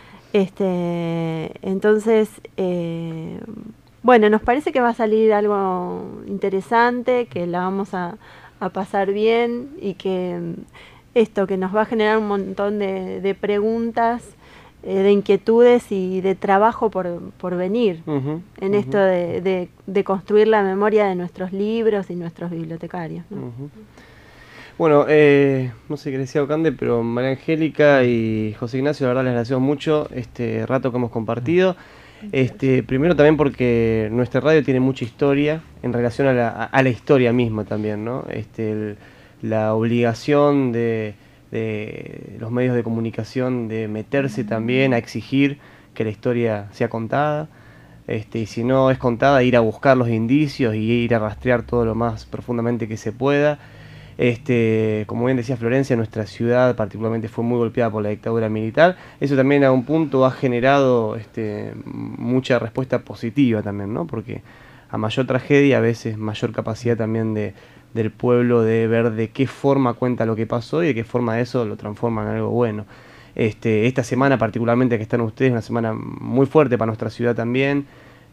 Este, entonces, eh, bueno, nos parece que va a salir algo interesante, que la vamos a, a pasar bien y que esto que nos va a generar un montón de, de preguntas, eh, de inquietudes y de trabajo por, por venir
Ujú,
en
ujú.
esto de, de, de construir la memoria de nuestros libros y nuestros bibliotecarios, ¿no?
Ujú. Bueno, eh, no sé qué decía Ocande, pero María Angélica y José Ignacio, la verdad les agradecemos mucho este rato que hemos compartido. Este, primero también porque nuestra radio tiene mucha historia en relación a la, a la historia misma también, ¿no? Este, el- la obligación de, de los medios de comunicación de meterse también a exigir que la historia sea contada. Este, y si no es contada, ir a buscar los indicios y ir a rastrear todo lo más profundamente que se pueda. Este, como bien decía Florencia, nuestra ciudad particularmente fue muy golpeada por la dictadura militar. Eso también a un punto ha generado este, mucha respuesta positiva también, ¿no? Porque a mayor tragedia, a veces mayor capacidad también de, del pueblo de ver de qué forma cuenta lo que pasó y de qué forma eso lo transforma en algo bueno. Este, esta semana particularmente que están ustedes, una semana muy fuerte para nuestra ciudad también.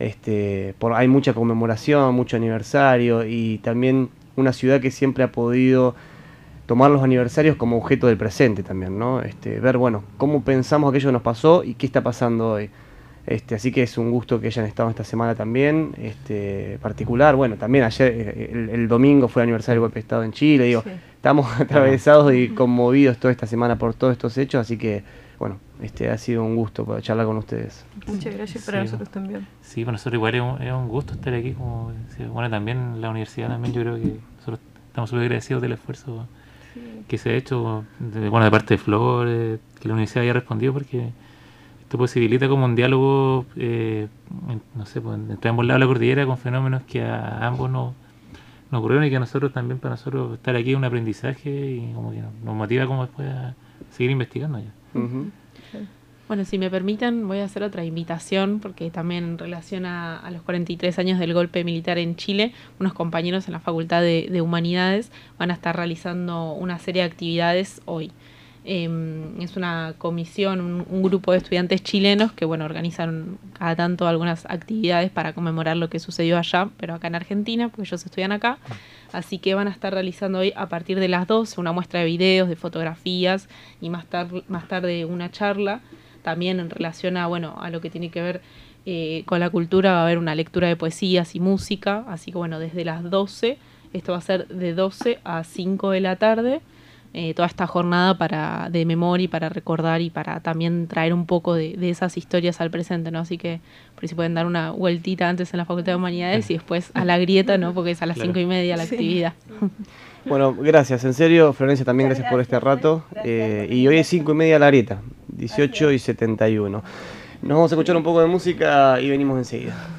Este, por, hay mucha conmemoración, mucho aniversario y también una ciudad que siempre ha podido tomar los aniversarios como objeto del presente también, ¿no? Este, ver, bueno, cómo pensamos aquello que nos pasó y qué está pasando hoy. Este, así que es un gusto que hayan estado esta semana también, este, particular. Bueno, también ayer, el, el domingo fue el aniversario del golpe de Estado en Chile. Digo,
Sí.
estamos atravesados y conmovidos toda esta semana por todos estos hechos, así que, bueno, este, ha sido un gusto poder charlar con ustedes.
Muchas gracias para
Sí,
nosotros también.
Sí, para nosotros igual es un, es un gusto estar aquí, como decía. Bueno, también la universidad también, yo creo que nosotros estamos súper agradecidos del esfuerzo que se ha hecho, de, bueno, de parte de Flor, eh, que la universidad haya respondido, porque esto posibilita como un diálogo, eh, en- no sé, pues, entre ambos lados de la cordillera con fenómenos que a ambos nos, nos ocurrieron y que a nosotros también, para nosotros estar aquí es un aprendizaje y como que nos, nos motiva como después a seguir investigando ya.
Ujú.
Bueno, si me permiten, voy a hacer otra invitación, porque también en relación a, a los cuarenta y tres años del golpe militar en Chile, unos compañeros en la Facultad de, de Humanidades van a estar realizando una serie de actividades hoy. Eh, es una comisión, un, un grupo de estudiantes chilenos que, bueno, organizan cada tanto algunas actividades para conmemorar lo que sucedió allá, pero acá en Argentina, porque ellos estudian acá. Así que van a estar realizando hoy a partir de las doce una muestra de videos, de fotografías y más, tar- más tarde una charla. También en relación a, bueno, a lo que tiene que ver eh, con la cultura, va a haber una lectura de poesías y música, así que bueno, desde las doce, esto va a ser de doce a cinco de la tarde, eh, toda esta jornada para de memoria y para recordar y para también traer un poco de, de esas historias al presente, ¿no? Así que por si pueden dar una vueltita antes en la Facultad de Humanidades y después a la grieta, ¿no? Porque es a las
Claro.
cinco y media la
Sí.
actividad.
Bueno, gracias, en serio, Florencia, también gracias por este rato. Eh, y hoy es cinco y media la grieta, dieciocho y setenta y uno. Nos vamos a escuchar un poco de música y venimos enseguida.